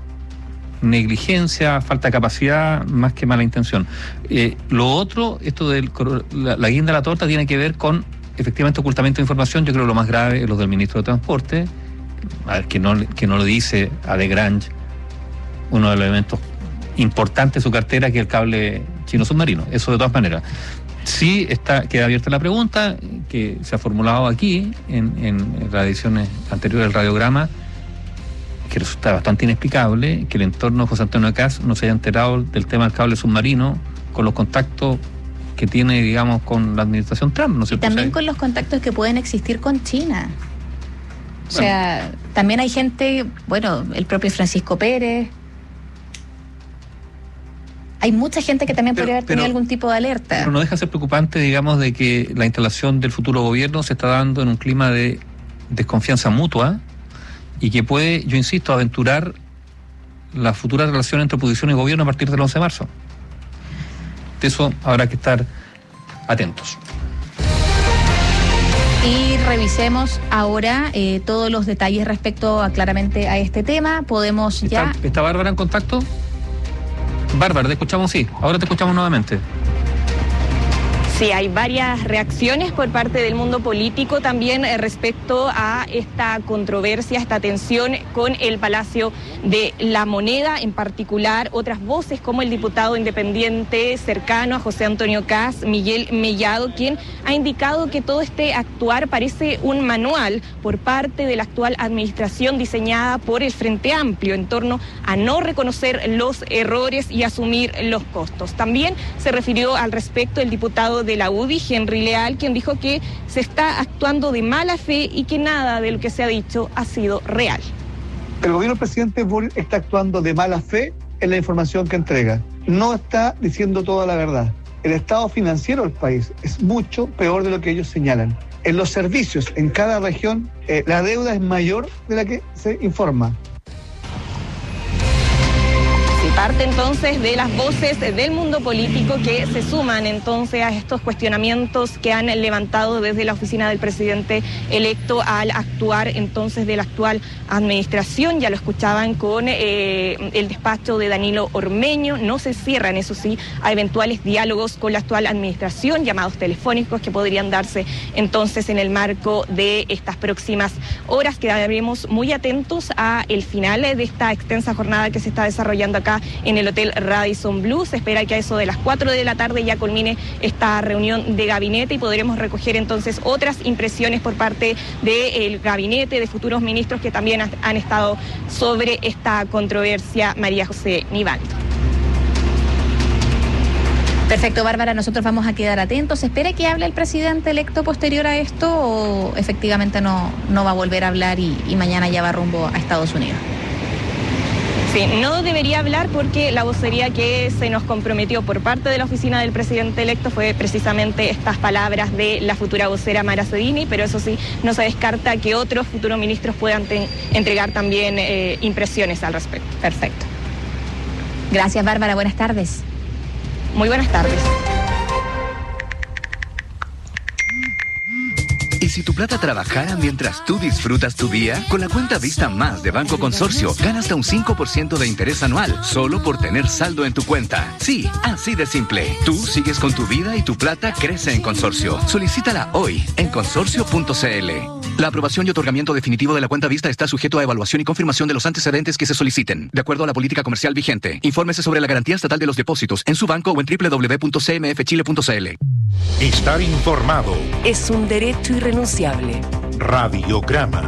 T: negligencia, falta de capacidad, más que mala intención. Eh, lo otro, esto de la, la guinda de la torta, tiene que ver con efectivamente ocultamiento de información. Yo creo que lo más grave es lo del ministro de Transporte, a ver, que no, que no lo dice a Desgrange, uno de los elementos importantes de su cartera, que es el cable chino submarino. Eso de todas maneras. Sí está, queda abierta la pregunta, que se ha formulado aquí, en, en las ediciones anteriores del radiograma, que resulta bastante inexplicable que el entorno de José Antonio Kast no se haya enterado del tema del cable submarino con los contactos que tiene, digamos, con la administración Trump. ¿No?
U: Y también con los contactos que pueden existir con China. O sea, bueno, también hay gente, bueno, el propio Francisco Pérez. Hay mucha gente que también pero, podría haber tenido pero, algún tipo de alerta.
T: Pero no deja de ser preocupante, digamos, de que la instalación del futuro gobierno se está dando en un clima de desconfianza mutua y que puede, yo insisto, aventurar la futura relación entre oposición y gobierno a partir del once de marzo. De eso habrá que estar atentos.
U: Y revisemos ahora eh, todos los detalles respecto a, claramente a este tema. Podemos ya...
T: ¿Está, ¿Está Bárbara en contacto? Bárbara, te escuchamos, sí. Ahora te escuchamos nuevamente.
A: Sí, hay varias reacciones por parte del mundo político también eh, respecto a esta controversia, esta tensión con el Palacio de la Moneda, en particular otras voces como el diputado independiente cercano a José Antonio Kast, Miguel Mellado, quien ha indicado que todo este actuar parece un manual por parte de la actual administración diseñada por el Frente Amplio en torno a no reconocer los errores y asumir los costos. También se refirió al respecto el diputado de de la U D I, Henry Leal, quien dijo que se está actuando de mala fe y que nada de lo que se ha dicho ha sido real.
D: El gobierno del presidente Boric está actuando de mala fe en la información que entrega. No está diciendo toda la verdad. El estado financiero del país es mucho peor de lo que ellos señalan. En los servicios, en cada región, eh, la deuda es mayor de la que se informa.
A: Parte entonces de las voces del mundo político que se suman entonces a estos cuestionamientos que han levantado desde la oficina del presidente electo al actuar entonces de la actual administración. Ya lo escuchaban con eh, el despacho de Danilo Ormeño. No se cierran, eso sí, a eventuales diálogos con la actual administración, llamados telefónicos que podrían darse entonces en el marco de estas próximas horas. Quedaremos muy atentos a el final de esta extensa jornada que se está desarrollando acá en el Hotel Radisson Blu. Se espera que a eso de las cuatro de la tarde ya culmine esta reunión de gabinete y podremos recoger entonces otras impresiones por parte del gabinete, de futuros ministros que también han estado sobre esta controversia. María José Nivaldo.
U: Perfecto, Bárbara, nosotros vamos a quedar atentos. ¿Se espera que hable el presidente electo posterior a esto o efectivamente no, no va a volver a hablar y, y mañana ya va rumbo a Estados Unidos?
A: Sí, no debería hablar porque la vocería que se nos comprometió por parte de la oficina del presidente electo fue precisamente estas palabras de la futura vocera Mara Cedini, pero eso sí, no se descarta que otros futuros ministros puedan te- entregar también eh, impresiones al respecto. Perfecto.
U: Gracias, Bárbara. Buenas tardes.
A: Muy buenas tardes.
E: ¿Y si tu plata trabajara mientras tú disfrutas tu día? Con la cuenta Vista Más de Banco Consorcio, gana hasta un cinco por ciento de interés anual, solo por tener saldo en tu cuenta. Sí, así de simple. Tú sigues con tu vida y tu plata crece en Consorcio. Solicítala hoy en consorcio punto c l. La aprobación y otorgamiento definitivo de la cuenta Vista está sujeto a evaluación y confirmación de los antecedentes que se soliciten, de acuerdo a la política comercial vigente. Infórmese sobre la garantía estatal de los depósitos en su banco o en doble u doble u doble u punto c m f chile punto c l.
B: Estar informado.
C: Es un derecho irrenunciable.
B: Radiograma.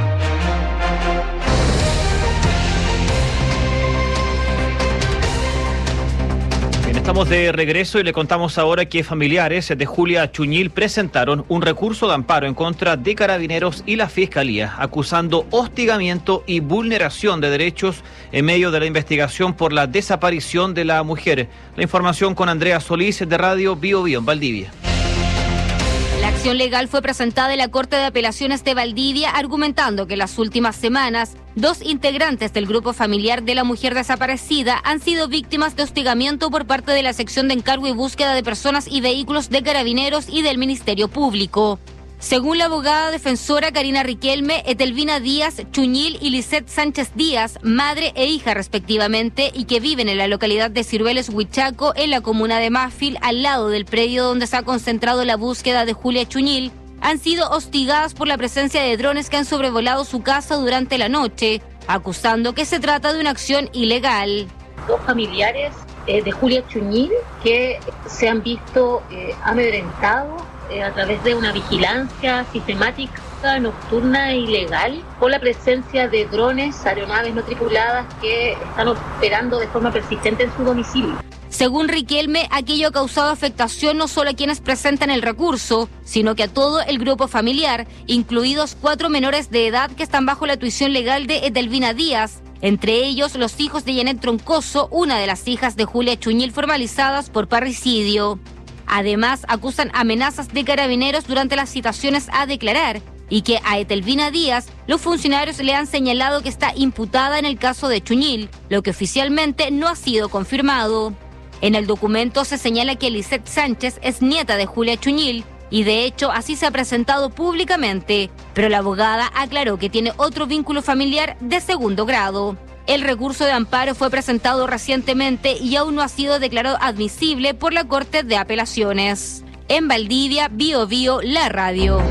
H: Bien, estamos de regreso y le contamos ahora que familiares de Julia Chuñil presentaron un recurso de amparo en contra de Carabineros y la Fiscalía, acusando hostigamiento y vulneración de derechos en medio de la investigación por la desaparición de la mujer. La información con Andrea Solís de Radio Bio Bio en Valdivia.
V: La acción legal fue presentada en la Corte de Apelaciones de Valdivia, argumentando que en las últimas semanas dos integrantes del grupo familiar de la mujer desaparecida han sido víctimas de hostigamiento por parte de la sección de encargo y búsqueda de personas y vehículos de Carabineros y del Ministerio Público. Según la abogada defensora Karina Riquelme, Etelvina Díaz Chuñil y Lisette Sánchez Díaz, madre e hija respectivamente, y que viven en la localidad de Cirueles, Huichaco, en la comuna de Mafil, al lado del predio donde se ha concentrado la búsqueda de Julia Chuñil, han sido hostigadas por la presencia de drones que han sobrevolado su casa durante la noche, acusando que se trata de una acción ilegal.
W: Dos familiares eh, de Julia Chuñil que se han visto eh, amedrentados eh, a través de una vigilancia sistemática, nocturna e ilegal, por la presencia de drones, aeronaves no tripuladas que están operando de forma persistente en su domicilio.
V: Según Riquelme, aquello ha causado afectación no solo a quienes presentan el recurso, sino que a todo el grupo familiar, incluidos cuatro menores de edad que están bajo la tuición legal de Etelvina Díaz, entre ellos los hijos de Janet Troncoso, una de las hijas de Julia Chuñil formalizadas por parricidio. Además, acusan amenazas de Carabineros durante las citaciones a declarar y que a Etelvina Díaz los funcionarios le han señalado que está imputada en el caso de Chuñil, lo que oficialmente no ha sido confirmado. En el documento se señala que Lisette Sánchez es nieta de Julia Chuñil y de hecho así se ha presentado públicamente, pero la abogada aclaró que tiene otro vínculo familiar de segundo grado. El recurso de amparo fue presentado recientemente y aún no ha sido declarado admisible por la Corte de Apelaciones. En Valdivia, Bio Bio, la radio.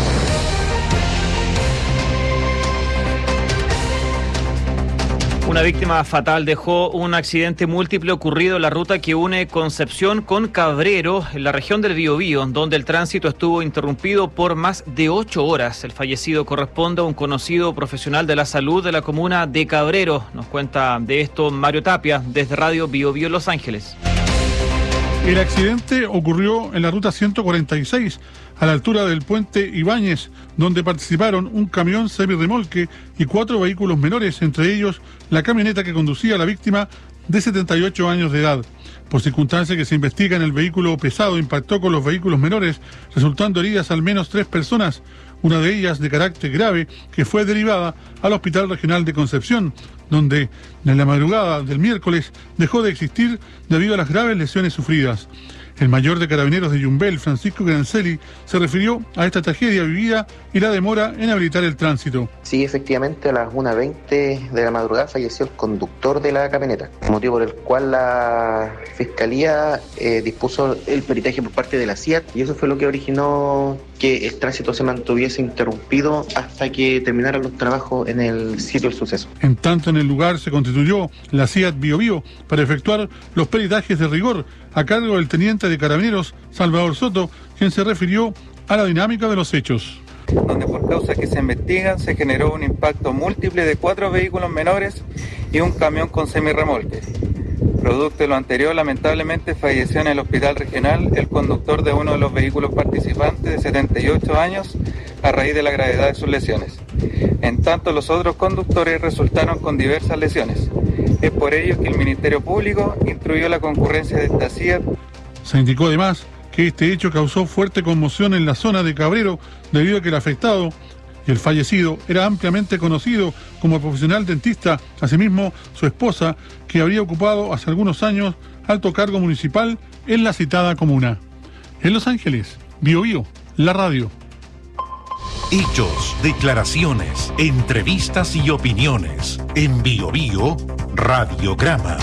H: Una víctima fatal dejó un accidente múltiple ocurrido en la ruta que une Concepción con Cabrero, en la región del Biobío, donde el tránsito estuvo interrumpido por más de ocho horas. El fallecido corresponde a un conocido profesional de la salud de la comuna de Cabrero. Nos cuenta de esto Mario Tapia, desde Radio Biobío Los Ángeles.
X: El accidente ocurrió en la ruta ciento cuarenta y seis, a la altura del puente Ibáñez, donde participaron un camión semirremolque y cuatro vehículos menores, entre ellos la camioneta que conducía a la víctima de setenta y ocho años de edad. Por circunstancia que se investiga, en el vehículo pesado impactó con los vehículos menores, resultando heridas al menos tres personas, una de ellas de carácter grave, que fue derivada al Hospital Regional de Concepción, donde en la madrugada del miércoles dejó de existir debido a las graves lesiones sufridas. El mayor de Carabineros de Yumbel, Francisco Grancelli, se refirió a esta tragedia vivida y la demora en habilitar el tránsito.
Y: Sí, efectivamente, a las una veinte de la madrugada falleció el conductor de la camioneta, motivo por el cual la Fiscalía eh, dispuso el peritaje por parte de la C I A T, y eso fue lo que originó que el tránsito se mantuviese interrumpido hasta que terminaran los trabajos en el sitio del suceso.
X: En tanto, en el lugar se constituyó la C I A T Bio Bio para efectuar los peritajes de rigor a cargo del teniente de Carabineros, Salvador Soto, quien se refirió a la dinámica de los hechos.
Z: Donde por causas que se investigan se generó un impacto múltiple de cuatro vehículos menores y un camión con semirremolque. Producto de lo anterior, lamentablemente falleció en el hospital regional el conductor de uno de los vehículos participantes de setenta y ocho años a raíz de la gravedad de sus lesiones. En tanto, los otros conductores resultaron con diversas lesiones. Es por ello que el Ministerio Público instruyó la concurrencia de esta C I A T.
X: Se indicó además que este hecho causó fuerte conmoción en la zona de Cabrero debido a que el afectado y el fallecido era ampliamente conocido como profesional dentista, asimismo su esposa, que habría ocupado hace algunos años alto cargo municipal en la citada comuna. En Los Ángeles, Bio Bio, la radio.
B: Hechos, declaraciones, entrevistas y opiniones. En Bio Bio, Radiograma.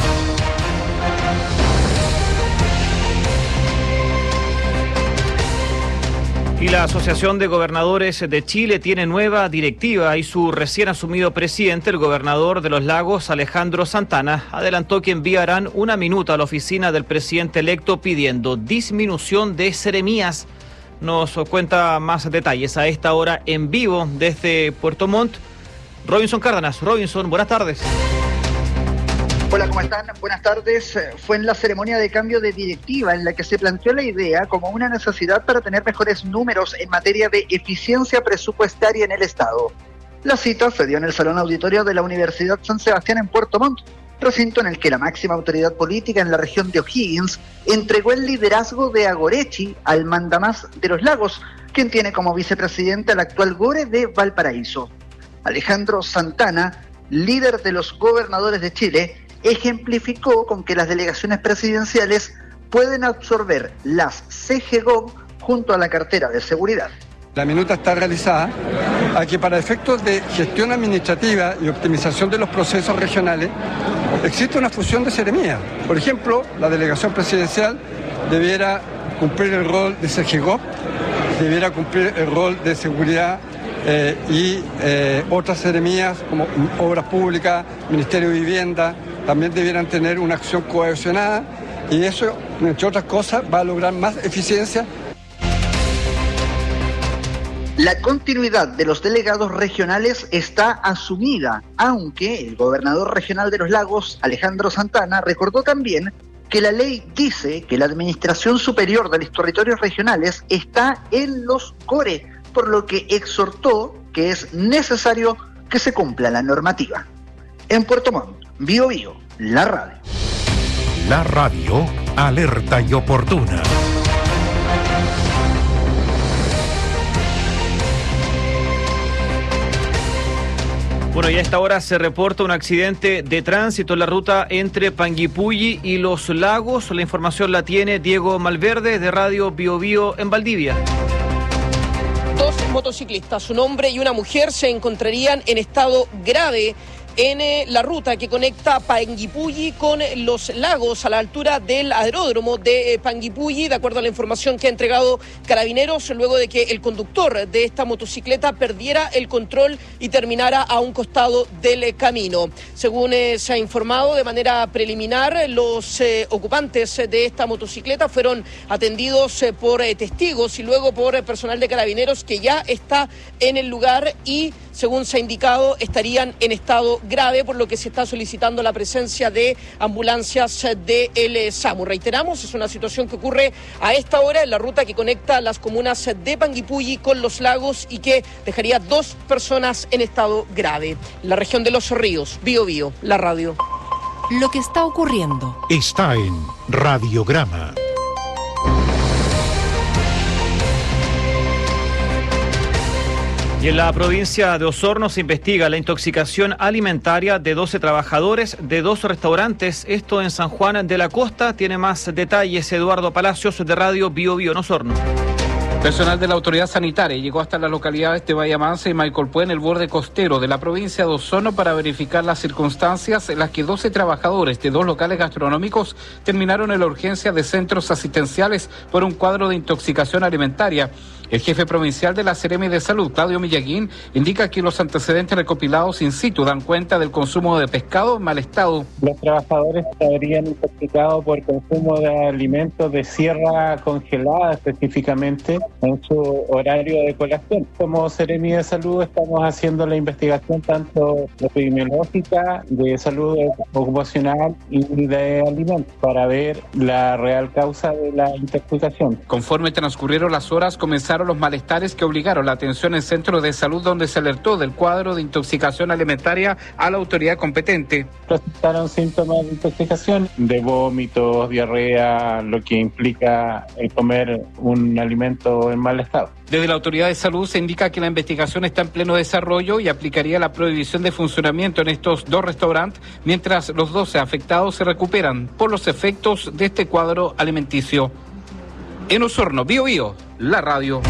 H: Y la Asociación de Gobernadores de Chile tiene nueva directiva y su recién asumido presidente, el gobernador de Los Lagos, Alejandro Santana, adelantó que enviarán una minuta a la oficina del presidente electo pidiendo disminución de seremías. Nos cuenta más detalles a esta hora en vivo desde Puerto Montt, Robinson Cárdenas. Robinson, buenas tardes.
F: Hola, ¿cómo están? Buenas tardes. Fue en la ceremonia de cambio de directiva en la que se planteó la idea como una necesidad para tener mejores números en materia de eficiencia presupuestaria en el Estado. La cita se dio en el Salón Auditorio de la Universidad San Sebastián en Puerto Montt, recinto en el que la máxima autoridad política en la región de O'Higgins entregó el liderazgo de Agorechi al mandamás de Los Lagos, quien tiene como vicepresidente al actual Gore de Valparaíso. Alejandro Santana, líder de los gobernadores de Chile, ejemplificó con que las delegaciones presidenciales pueden absorber las C G G O V junto a la cartera de seguridad.
G: La minuta está realizada a que para efectos de gestión administrativa y optimización de los procesos regionales existe una fusión de seremías. Por ejemplo, la delegación presidencial debiera cumplir el rol de C G G O V, debiera cumplir el rol de seguridad eh, y eh, otras seremías como obras públicas, Ministerio de Vivienda, también debieran tener una acción cohesionada y eso, entre otras cosas, va a lograr más eficiencia.
F: La continuidad de los delegados regionales está asumida, aunque el gobernador regional de Los Lagos, Alejandro Santana, recordó también que la ley dice que la administración superior de los territorios regionales está en los Gore, por lo que exhortó que es necesario que se cumpla la normativa. En Puerto Montt, Bio Bio, la radio.
B: La radio, alerta y oportuna.
H: Bueno, y a esta hora se reporta un accidente de tránsito en la ruta entre Panguipulli y Los Lagos. La información la tiene Diego Malverde de Radio Bio Bio en Valdivia.
I: Dos motociclistas, un hombre y una mujer, se encontrarían en estado grave en eh, la ruta que conecta Panguipulli con Los Lagos, a la altura del aeródromo de eh, Panguipulli, de acuerdo a la información que ha entregado Carabineros, luego de que el conductor de esta motocicleta perdiera el control y terminara a un costado del eh, camino. Según eh, se ha informado de manera preliminar, los eh, ocupantes de esta motocicleta fueron atendidos eh, por eh, testigos y luego por eh, personal de Carabineros que ya está en el lugar y, según se ha indicado, estarían en estado grave, por lo que se está solicitando la presencia de ambulancias de el SAMU. Reiteramos, es una situación que ocurre a esta hora en la ruta que conecta las comunas de Panguipulli con Los Lagos y que dejaría dos personas en estado grave. La región de Los Ríos, Bio Bio, la radio.
C: Lo que está ocurriendo
B: está en Radiograma.
H: Y en la provincia de Osorno se investiga la intoxicación alimentaria de doce trabajadores de dos restaurantes. Esto en San Juan de la Costa. Tiene más detalles Eduardo Palacios de Radio Bio Bio en Osorno.
J: Personal de la autoridad sanitaria llegó hasta las localidades de Bahía Mansa y Maicolpué en el borde costero de la provincia de Osorno para verificar las circunstancias en las que doce trabajadores de dos locales gastronómicos terminaron en la urgencia de centros asistenciales por un cuadro de intoxicación alimentaria. El jefe provincial de la Seremi de Salud, Claudio Millaguín, indica que los antecedentes recopilados in situ dan cuenta del consumo de pescado en mal estado.
L: Los trabajadores se habrían intoxicado por consumo de alimentos de sierra congelada específicamente en su horario de colación. Como Seremi de Salud estamos haciendo la investigación tanto epidemiológica, de salud ocupacional y de alimentos para ver la real causa de la intoxicación.
J: Conforme transcurrieron las horas, comenzaron presentaron los malestares que obligaron la atención en centros de salud, donde se alertó del cuadro de intoxicación alimentaria a la autoridad competente.
L: Presentaron síntomas de intoxicación, de vómitos, diarrea, lo que implica el comer un alimento en mal estado.
J: Desde la autoridad de salud se indica que la investigación está en pleno desarrollo y aplicaría la prohibición de funcionamiento en estos dos restaurantes mientras los doce afectados se recuperan por los efectos de este cuadro alimenticio. En Osorno, Bío Bío, la radio.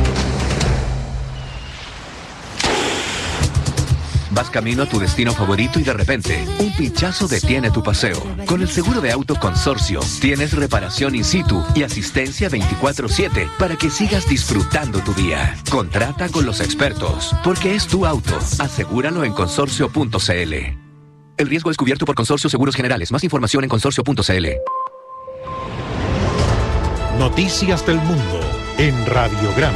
E: Vas camino a tu destino favorito y de repente, un pinchazo detiene tu paseo. Con el seguro de auto Consorcio, tienes reparación in situ y asistencia veinticuatro siete para que sigas disfrutando tu día. Contrata con los expertos, porque es tu auto. Asegúralo en consorcio punto c l. El riesgo es cubierto por Consorcio Seguros Generales. Más información en consorcio punto c l.
B: Noticias del Mundo en Radiograma.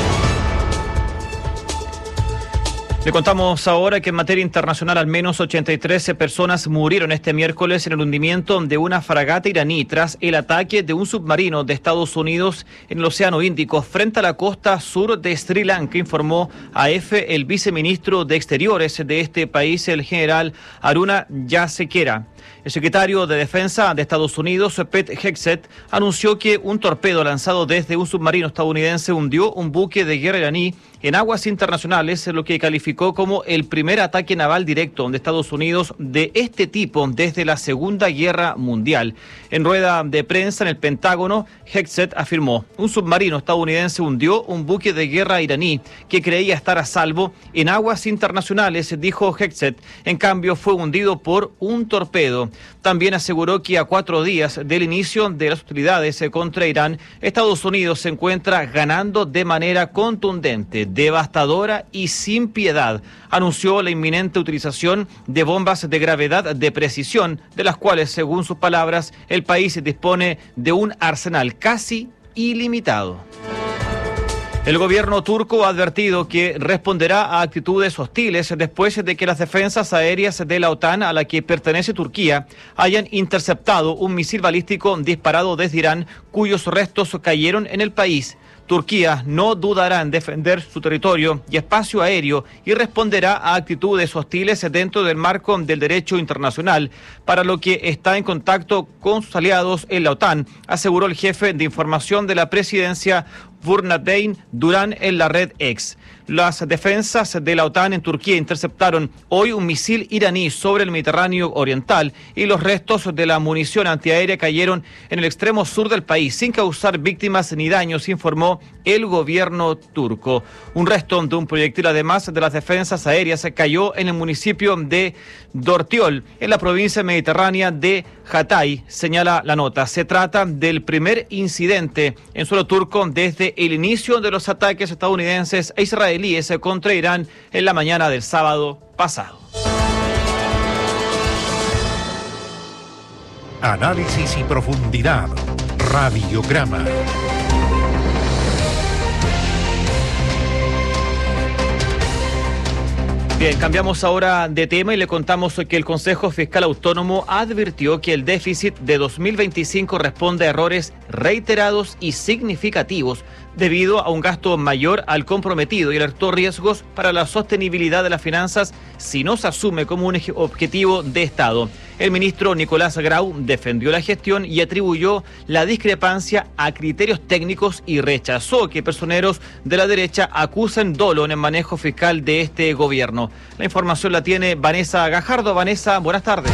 H: Le contamos ahora que en materia internacional al menos ochenta y tres personas murieron este miércoles en el hundimiento de una fragata iraní tras el ataque de un submarino de Estados Unidos en el Océano Índico frente a la costa sur de Sri Lanka, informó a EFE el viceministro de Exteriores de este país, el general Aruna Jayasekera. El secretario de Defensa de Estados Unidos, Pete Hegseth, anunció que un torpedo lanzado desde un submarino estadounidense hundió un buque de guerra iraní en aguas internacionales, lo que calificó como el primer ataque naval directo de Estados Unidos de este tipo desde la Segunda Guerra Mundial. En rueda de prensa en el Pentágono, Hegseth afirmó: un submarino estadounidense hundió un buque de guerra iraní que creía estar a salvo en aguas internacionales, dijo Hegseth. En cambio, fue hundido por un torpedo. También aseguró que a cuatro días del inicio de las hostilidades contra Irán, Estados Unidos se encuentra ganando de manera contundente, devastadora y sin piedad. Anunció la inminente utilización de bombas de gravedad de precisión, de las cuales, según sus palabras, el país dispone de un arsenal casi ilimitado. El gobierno turco ha advertido que responderá a actitudes hostiles después de que las defensas aéreas de la OTAN, a la que pertenece Turquía, hayan interceptado un misil balístico disparado desde Irán, cuyos restos cayeron en el país. Turquía no dudará en defender su territorio y espacio aéreo y responderá a actitudes hostiles dentro del marco del derecho internacional, para lo que está en contacto con sus aliados en la OTAN, aseguró el jefe de información de la presidencia, Burnadein Duran, en la red X. Las defensas de la OTAN en Turquía interceptaron hoy un misil iraní sobre el Mediterráneo oriental y los restos de la munición antiaérea cayeron en el extremo sur del país sin causar víctimas ni daños, informó el gobierno turco. Un resto de un proyectil, además de las defensas aéreas, cayó en el municipio de Dortiol, en la provincia mediterránea de Hatay, señala la nota. Se trata del primer incidente en suelo turco desde el inicio de los ataques estadounidenses e israelíes contra Irán en la mañana del sábado pasado.
B: Análisis y profundidad. Radiograma.
H: Bien, cambiamos ahora de tema y le contamos que el Consejo Fiscal Autónomo advirtió que el déficit de dos mil veinticinco responde a errores reiterados y significativos debido a un gasto mayor al comprometido y alertó riesgos para la sostenibilidad de las finanzas si no se asume como un objetivo de Estado. El ministro Nicolás Grau defendió la gestión y atribuyó la discrepancia a criterios técnicos y rechazó que personeros de la derecha acusen dolo en el manejo fiscal de este gobierno. La información la tiene Vanessa Gajardo. Vanessa, buenas tardes.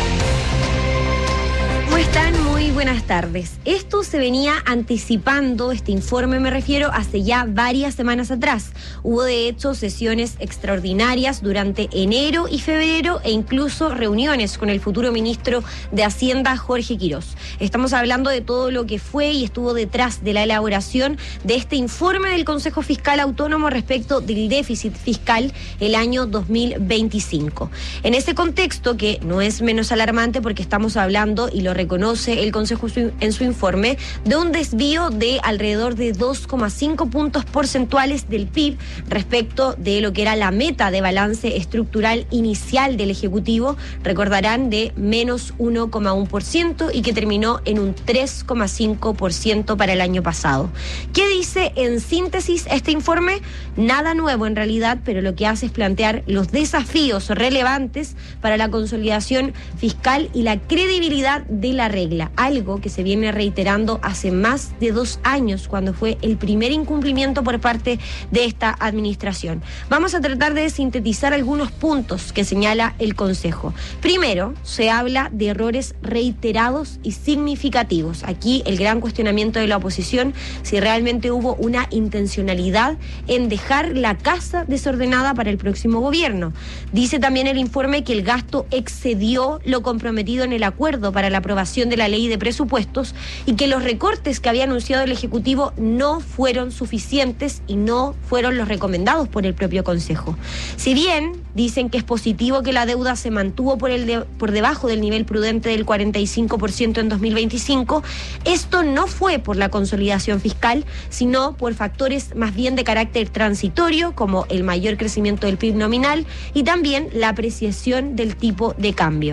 K: ¿Cómo están? Muy buenas tardes. Esto se venía anticipando, este informe me refiero, hace ya varias semanas atrás. Hubo de hecho sesiones extraordinarias durante enero y febrero e incluso reuniones con el futuro ministro de Hacienda, Jorge Quirós. Estamos hablando de todo lo que fue y estuvo detrás de la elaboración de este informe del Consejo Fiscal Autónomo respecto del déficit fiscal el año dos mil veinticinco. En ese contexto, que no es menos alarmante porque estamos hablando, y lo reconoce el Consejo Consejo en su informe, de un desvío de alrededor de dos coma cinco puntos porcentuales del P I B respecto de lo que era la meta de balance estructural inicial del Ejecutivo, recordarán, de menos uno coma uno por ciento y que terminó en un tres coma cinco por ciento para el año pasado. ¿Qué dice en síntesis este informe? Nada nuevo en realidad, pero lo que hace es plantear los desafíos relevantes para la consolidación fiscal y la credibilidad de la regla, algo que se viene reiterando hace más de dos años, cuando fue el primer incumplimiento por parte de esta administración. Vamos a tratar de sintetizar algunos puntos que señala el Consejo. Primero, se habla de errores reiterados y significativos. Aquí el gran cuestionamiento de la oposición, si realmente hubo una intencionalidad en dejar la casa desordenada para el próximo gobierno. Dice también el informe que el gasto excedió lo comprometido en el acuerdo para la aprobación de la ley de presupuestos y que los recortes que había anunciado el Ejecutivo no fueron suficientes y no fueron los recomendados por el propio Consejo. Si bien dicen que es positivo que la deuda se mantuvo por, el de, por debajo del nivel prudente del cuarenta y cinco por ciento en dos mil veinticinco, esto no fue por la consolidación fiscal, sino por factores más bien de carácter transitorio, como el mayor crecimiento del P I B nominal y también la apreciación del tipo de cambio.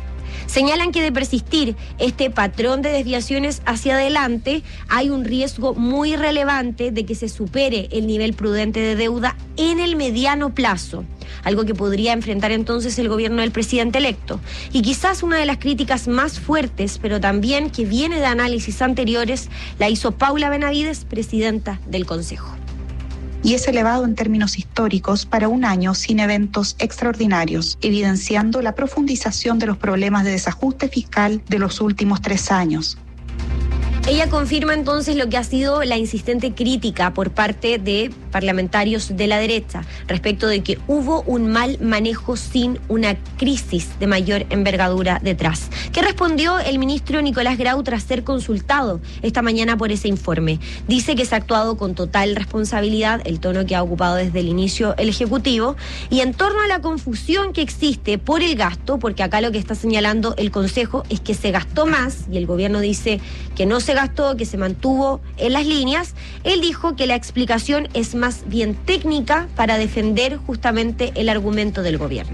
K: Señalan que de persistir este patrón de desviaciones hacia adelante, hay un riesgo muy relevante de que se supere el nivel prudente de deuda en el mediano plazo, algo que podría enfrentar entonces el gobierno del presidente electo. Y quizás una de las críticas más fuertes, pero también que viene de análisis anteriores, la hizo Paula Benavides, presidenta del Consejo.
M: Y es elevado en términos históricos para un año sin eventos extraordinarios, evidenciando la profundización de los problemas de desajuste fiscal de los últimos tres años.
K: Ella confirma entonces lo que ha sido la insistente crítica por parte de parlamentarios de la derecha respecto de que hubo un mal manejo sin una crisis de mayor envergadura detrás. ¿Qué respondió el ministro Nicolás Grau tras ser consultado esta mañana por ese informe? Dice que se ha actuado con total responsabilidad, el tono que ha ocupado desde el inicio el Ejecutivo, y en torno a la confusión que existe por el gasto, porque acá lo que está señalando el Consejo es que se gastó más y el gobierno dice que no se gastó, que se mantuvo en las líneas. Él dijo que la explicación es más bien técnica para defender justamente el argumento del gobierno.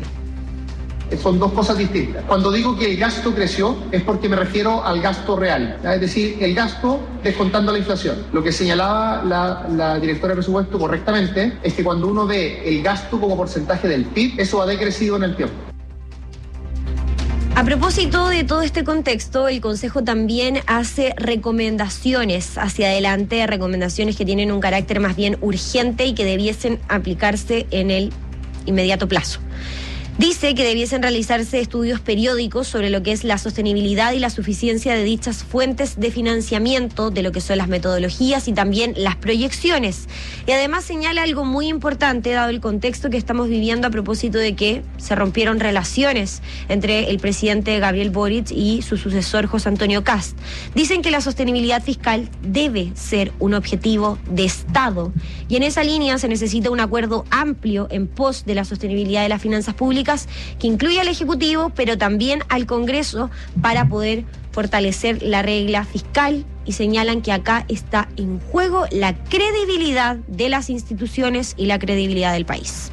N: Son dos cosas distintas. Cuando digo que el gasto creció es porque me refiero al gasto real, ¿ya? Es decir, el gasto descontando la inflación. Lo que señalaba la, la directora de presupuesto correctamente es que cuando uno ve el gasto como porcentaje del P I B, eso ha decrecido en el tiempo.
K: A propósito de todo este contexto, el Consejo también hace recomendaciones hacia adelante, recomendaciones que tienen un carácter más bien urgente y que debiesen aplicarse en el inmediato plazo. Dice que debiesen realizarse estudios periódicos sobre lo que es la sostenibilidad y la suficiencia de dichas fuentes de financiamiento, de lo que son las metodologías y también las proyecciones. Y además señala algo muy importante, dado el contexto que estamos viviendo a propósito de que se rompieron relaciones entre el presidente Gabriel Boric y su sucesor José Antonio Kast. Dicen que la sostenibilidad fiscal debe ser un objetivo de Estado y en esa línea se necesita un acuerdo amplio en pos de la sostenibilidad de las finanzas públicas, que incluye al Ejecutivo, pero también al Congreso, para poder fortalecer la regla fiscal, y señalan que acá está en juego la credibilidad de las instituciones y la credibilidad del país.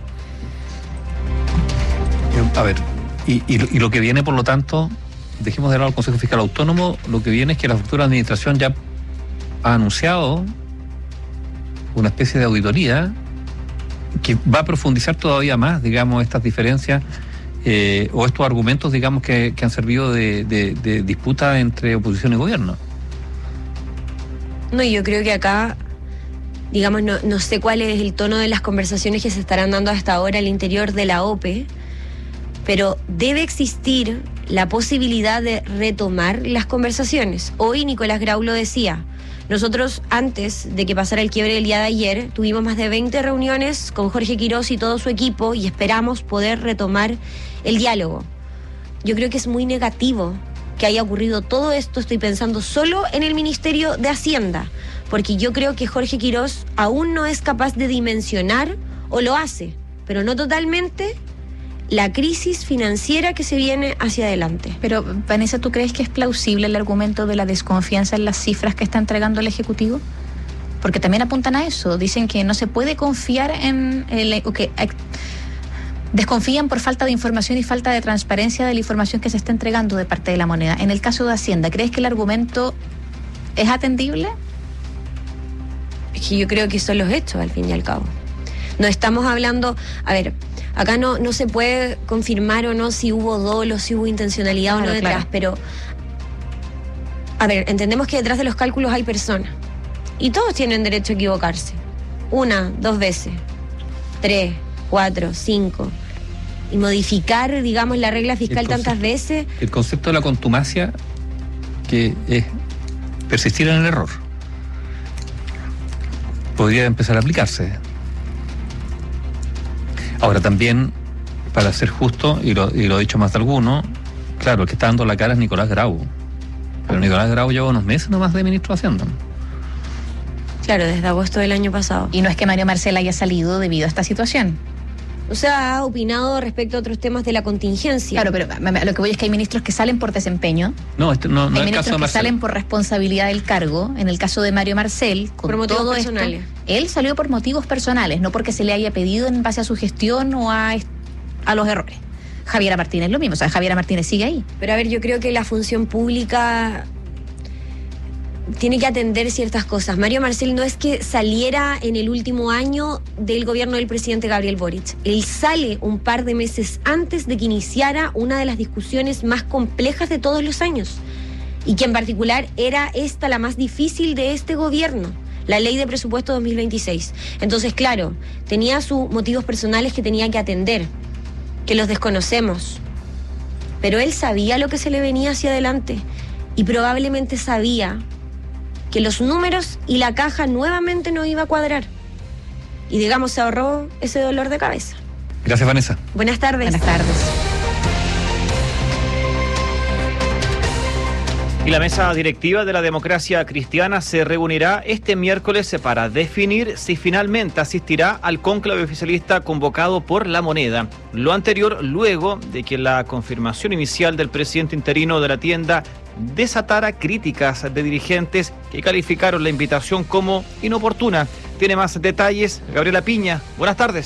T: A ver, y, y, y lo que viene, por lo tanto, dejemos de lado el Consejo Fiscal Autónomo, lo que viene es que la futura administración ya ha anunciado una especie de auditoría que va a profundizar todavía más, digamos, estas diferencias eh, o estos argumentos, digamos, que, que han servido de, de, de disputa entre oposición y gobierno.
K: No, yo creo que acá, digamos, no, no sé cuál es el tono de las conversaciones que se estarán dando hasta ahora al interior de la O P E, pero debe existir la posibilidad de retomar las conversaciones. Hoy Nicolás Grau lo decía. Nosotros, antes de que pasara el quiebre del día de ayer, tuvimos más de veinte reuniones con Jorge Quirós y todo su equipo y esperamos poder retomar el diálogo. Yo creo que es muy negativo que haya ocurrido todo esto. Estoy pensando solo en el Ministerio de Hacienda, porque yo creo que Jorge Quirós aún no es capaz de dimensionar, o lo hace, pero no totalmente, la crisis financiera que se viene hacia adelante.
U: Pero, Vanessa, ¿tú crees que es plausible el argumento de la desconfianza en las cifras que está entregando el Ejecutivo? Porque también apuntan a eso, dicen que no se puede confiar en el... Okay, desconfían por falta de información y falta de transparencia de la información que se está entregando de parte de la moneda. En el caso de Hacienda, ¿crees que el argumento es atendible?
K: Es que yo creo que son los hechos, al fin y al cabo. No estamos hablando, a ver, acá no, no se puede confirmar o no si hubo dolo, si hubo intencionalidad claro, o no detrás, claro. Pero, a ver, entendemos que detrás de los cálculos hay personas. Y todos tienen derecho a equivocarse. Una, dos veces, tres, cuatro, cinco. Y modificar, digamos, la regla fiscal concepto, tantas veces.
T: El concepto de la contumacia, que es persistir en el error, podría empezar a aplicarse. Ahora también, para ser justo, y lo, y lo he dicho más de alguno, claro, el que está dando la cara es Nicolás Grau. Pero Nicolás Grau lleva unos meses nomás de ministro de Hacienda.
K: Claro, desde agosto del año pasado.
U: Y no es que Mario Marcel haya salido debido a esta situación.
K: O sea, ha opinado respecto a otros temas de la contingencia.
U: Claro, pero a lo que voy es que hay ministros que salen por desempeño.
T: No, este no, no
U: hay
T: es el caso de
U: ministros que salen por responsabilidad del cargo. En el caso de Mario Marcel, con
K: por motivos
U: todo
K: personales.
U: Esto, él salió por motivos personales, no porque se le haya pedido en base a su gestión o a, a los errores. Javiera Martínez lo mismo, o sea, Javiera Martínez sigue ahí.
K: Pero a ver, yo creo que la función pública tiene que atender ciertas cosas. Mario Marcel no es que saliera en el último año del gobierno del presidente Gabriel Boric. Él sale un par de meses antes de que iniciara una de las discusiones más complejas de todos los años. Y que en particular era esta la más difícil de este gobierno, la ley de presupuesto dos mil veintiséis. Entonces, claro, tenía sus motivos personales que tenía que atender, que los desconocemos. Pero él sabía lo que se le venía hacia adelante y probablemente sabía que los números y la caja nuevamente no iba a cuadrar. Y digamos, se ahorró ese dolor de cabeza.
T: Gracias, Vanessa.
K: Buenas tardes.
U: Buenas tardes.
H: Y la mesa directiva de la Democracia Cristiana se reunirá este miércoles para definir si finalmente asistirá al cónclave oficialista convocado por La Moneda. Lo anterior luego de que la confirmación inicial del presidente interino de la tienda desatara críticas de dirigentes que calificaron la invitación como inoportuna. Tiene más detalles Gabriela Piña. Buenas tardes.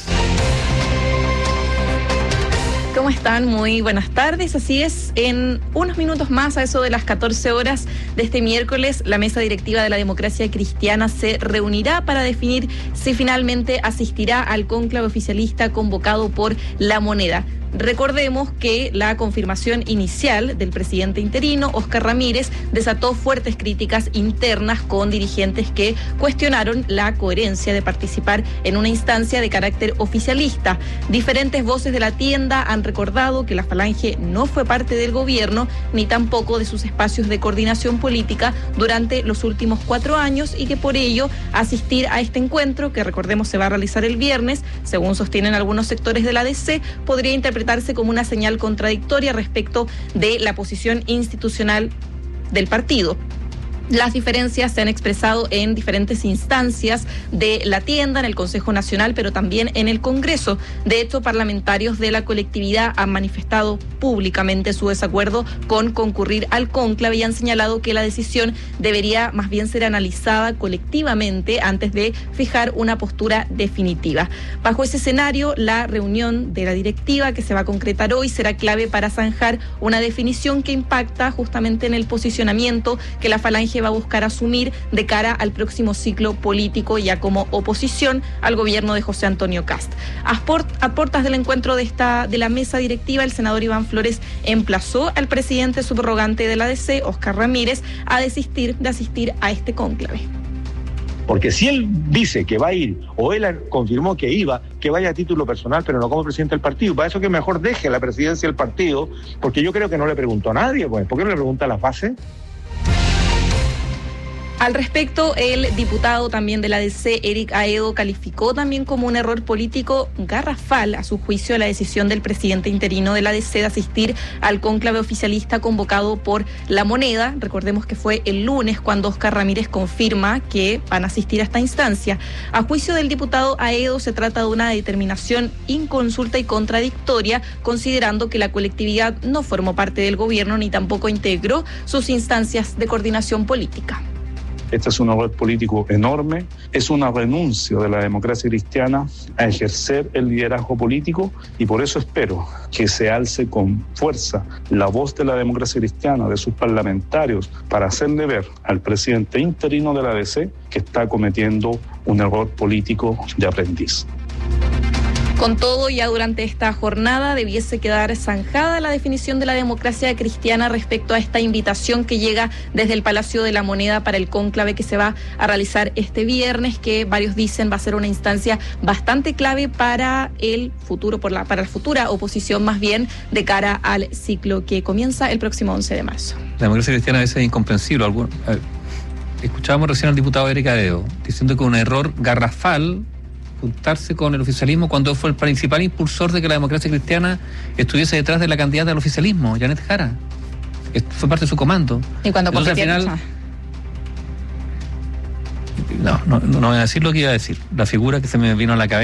D: ¿Cómo están? Muy buenas tardes. Así es, en unos minutos más, a eso de las catorce horas de este miércoles, la mesa directiva de la Democracia Cristiana se reunirá para definir si finalmente asistirá al cónclave oficialista convocado por La Moneda. Recordemos que la confirmación inicial del presidente interino, Óscar Ramírez, desató fuertes críticas internas con dirigentes que cuestionaron la coherencia de participar en una instancia de carácter oficialista. Diferentes voces de la tienda han recordado que la Falange no fue parte del gobierno ni tampoco de sus espacios de coordinación política durante los últimos cuatro años y que por ello asistir a este encuentro, que recordemos se va a realizar el viernes, según sostienen algunos sectores de la D C, podría interpretar como una señal contradictoria respecto de la posición institucional del partido. Las diferencias se han expresado en diferentes instancias de la tienda, en el Consejo Nacional, pero también en el Congreso. De hecho, parlamentarios de la colectividad han manifestado públicamente su desacuerdo con concurrir al cónclave y han señalado que la decisión debería más bien ser analizada colectivamente antes de fijar una postura definitiva. Bajo ese escenario, la reunión de la directiva que se va a concretar hoy será clave para zanjar una definición que impacta justamente en el posicionamiento que la Falange va a buscar asumir de cara al próximo ciclo político ya como oposición al gobierno de José Antonio Kast. A, port, a puertas del encuentro de esta de la mesa directiva, el senador Iván Flores emplazó al presidente subrogante de la D C, Óscar Ramírez, a desistir de asistir a este cónclave.
O: Porque si él dice que va a ir, o él confirmó que iba, que vaya a título personal, pero no como presidente del partido. Para eso que mejor deje la presidencia del partido, porque yo creo que no le preguntó a nadie, pues. ¿Por qué no le pregunta a las bases?
D: Al respecto, el diputado también de la D C, Eric Aedo, calificó también como un error político garrafal, a su juicio, la decisión del presidente interino de la D C de asistir al cónclave oficialista convocado por La Moneda. Recordemos que fue el lunes cuando Óscar Ramírez confirma que van a asistir a esta instancia. A juicio del diputado Aedo, se trata de una determinación inconsulta y contradictoria, considerando que la colectividad no formó parte del gobierno ni tampoco integró sus instancias de coordinación política.
A: Este es un error político enorme, es una renuncia de la democracia cristiana a ejercer el liderazgo político, y por eso espero que se alce con fuerza la voz de la democracia cristiana, de sus parlamentarios, para hacerle ver al presidente interino de la D C que está cometiendo un error político de aprendiz.
D: Con todo, ya durante esta jornada debiese quedar zanjada la definición de la democracia cristiana respecto a esta invitación que llega desde el Palacio de la Moneda para el cónclave que se va a realizar este viernes, que varios dicen va a ser una instancia bastante clave para el futuro, por la, para la futura oposición más bien, de cara al ciclo que comienza el próximo once de marzo.
T: La democracia cristiana a veces es incomprensible. Algún, eh, escuchábamos recién al diputado Eric Aedo diciendo que un error garrafal juntarse con el oficialismo cuando fue el principal impulsor de que la democracia cristiana estuviese detrás de la candidata al oficialismo, Janet Jara. Fue parte de su comando.
U: Y cuando
T: Entonces, al final, no, no, no voy a decir lo que iba a decir. La figura que se me vino a la cabeza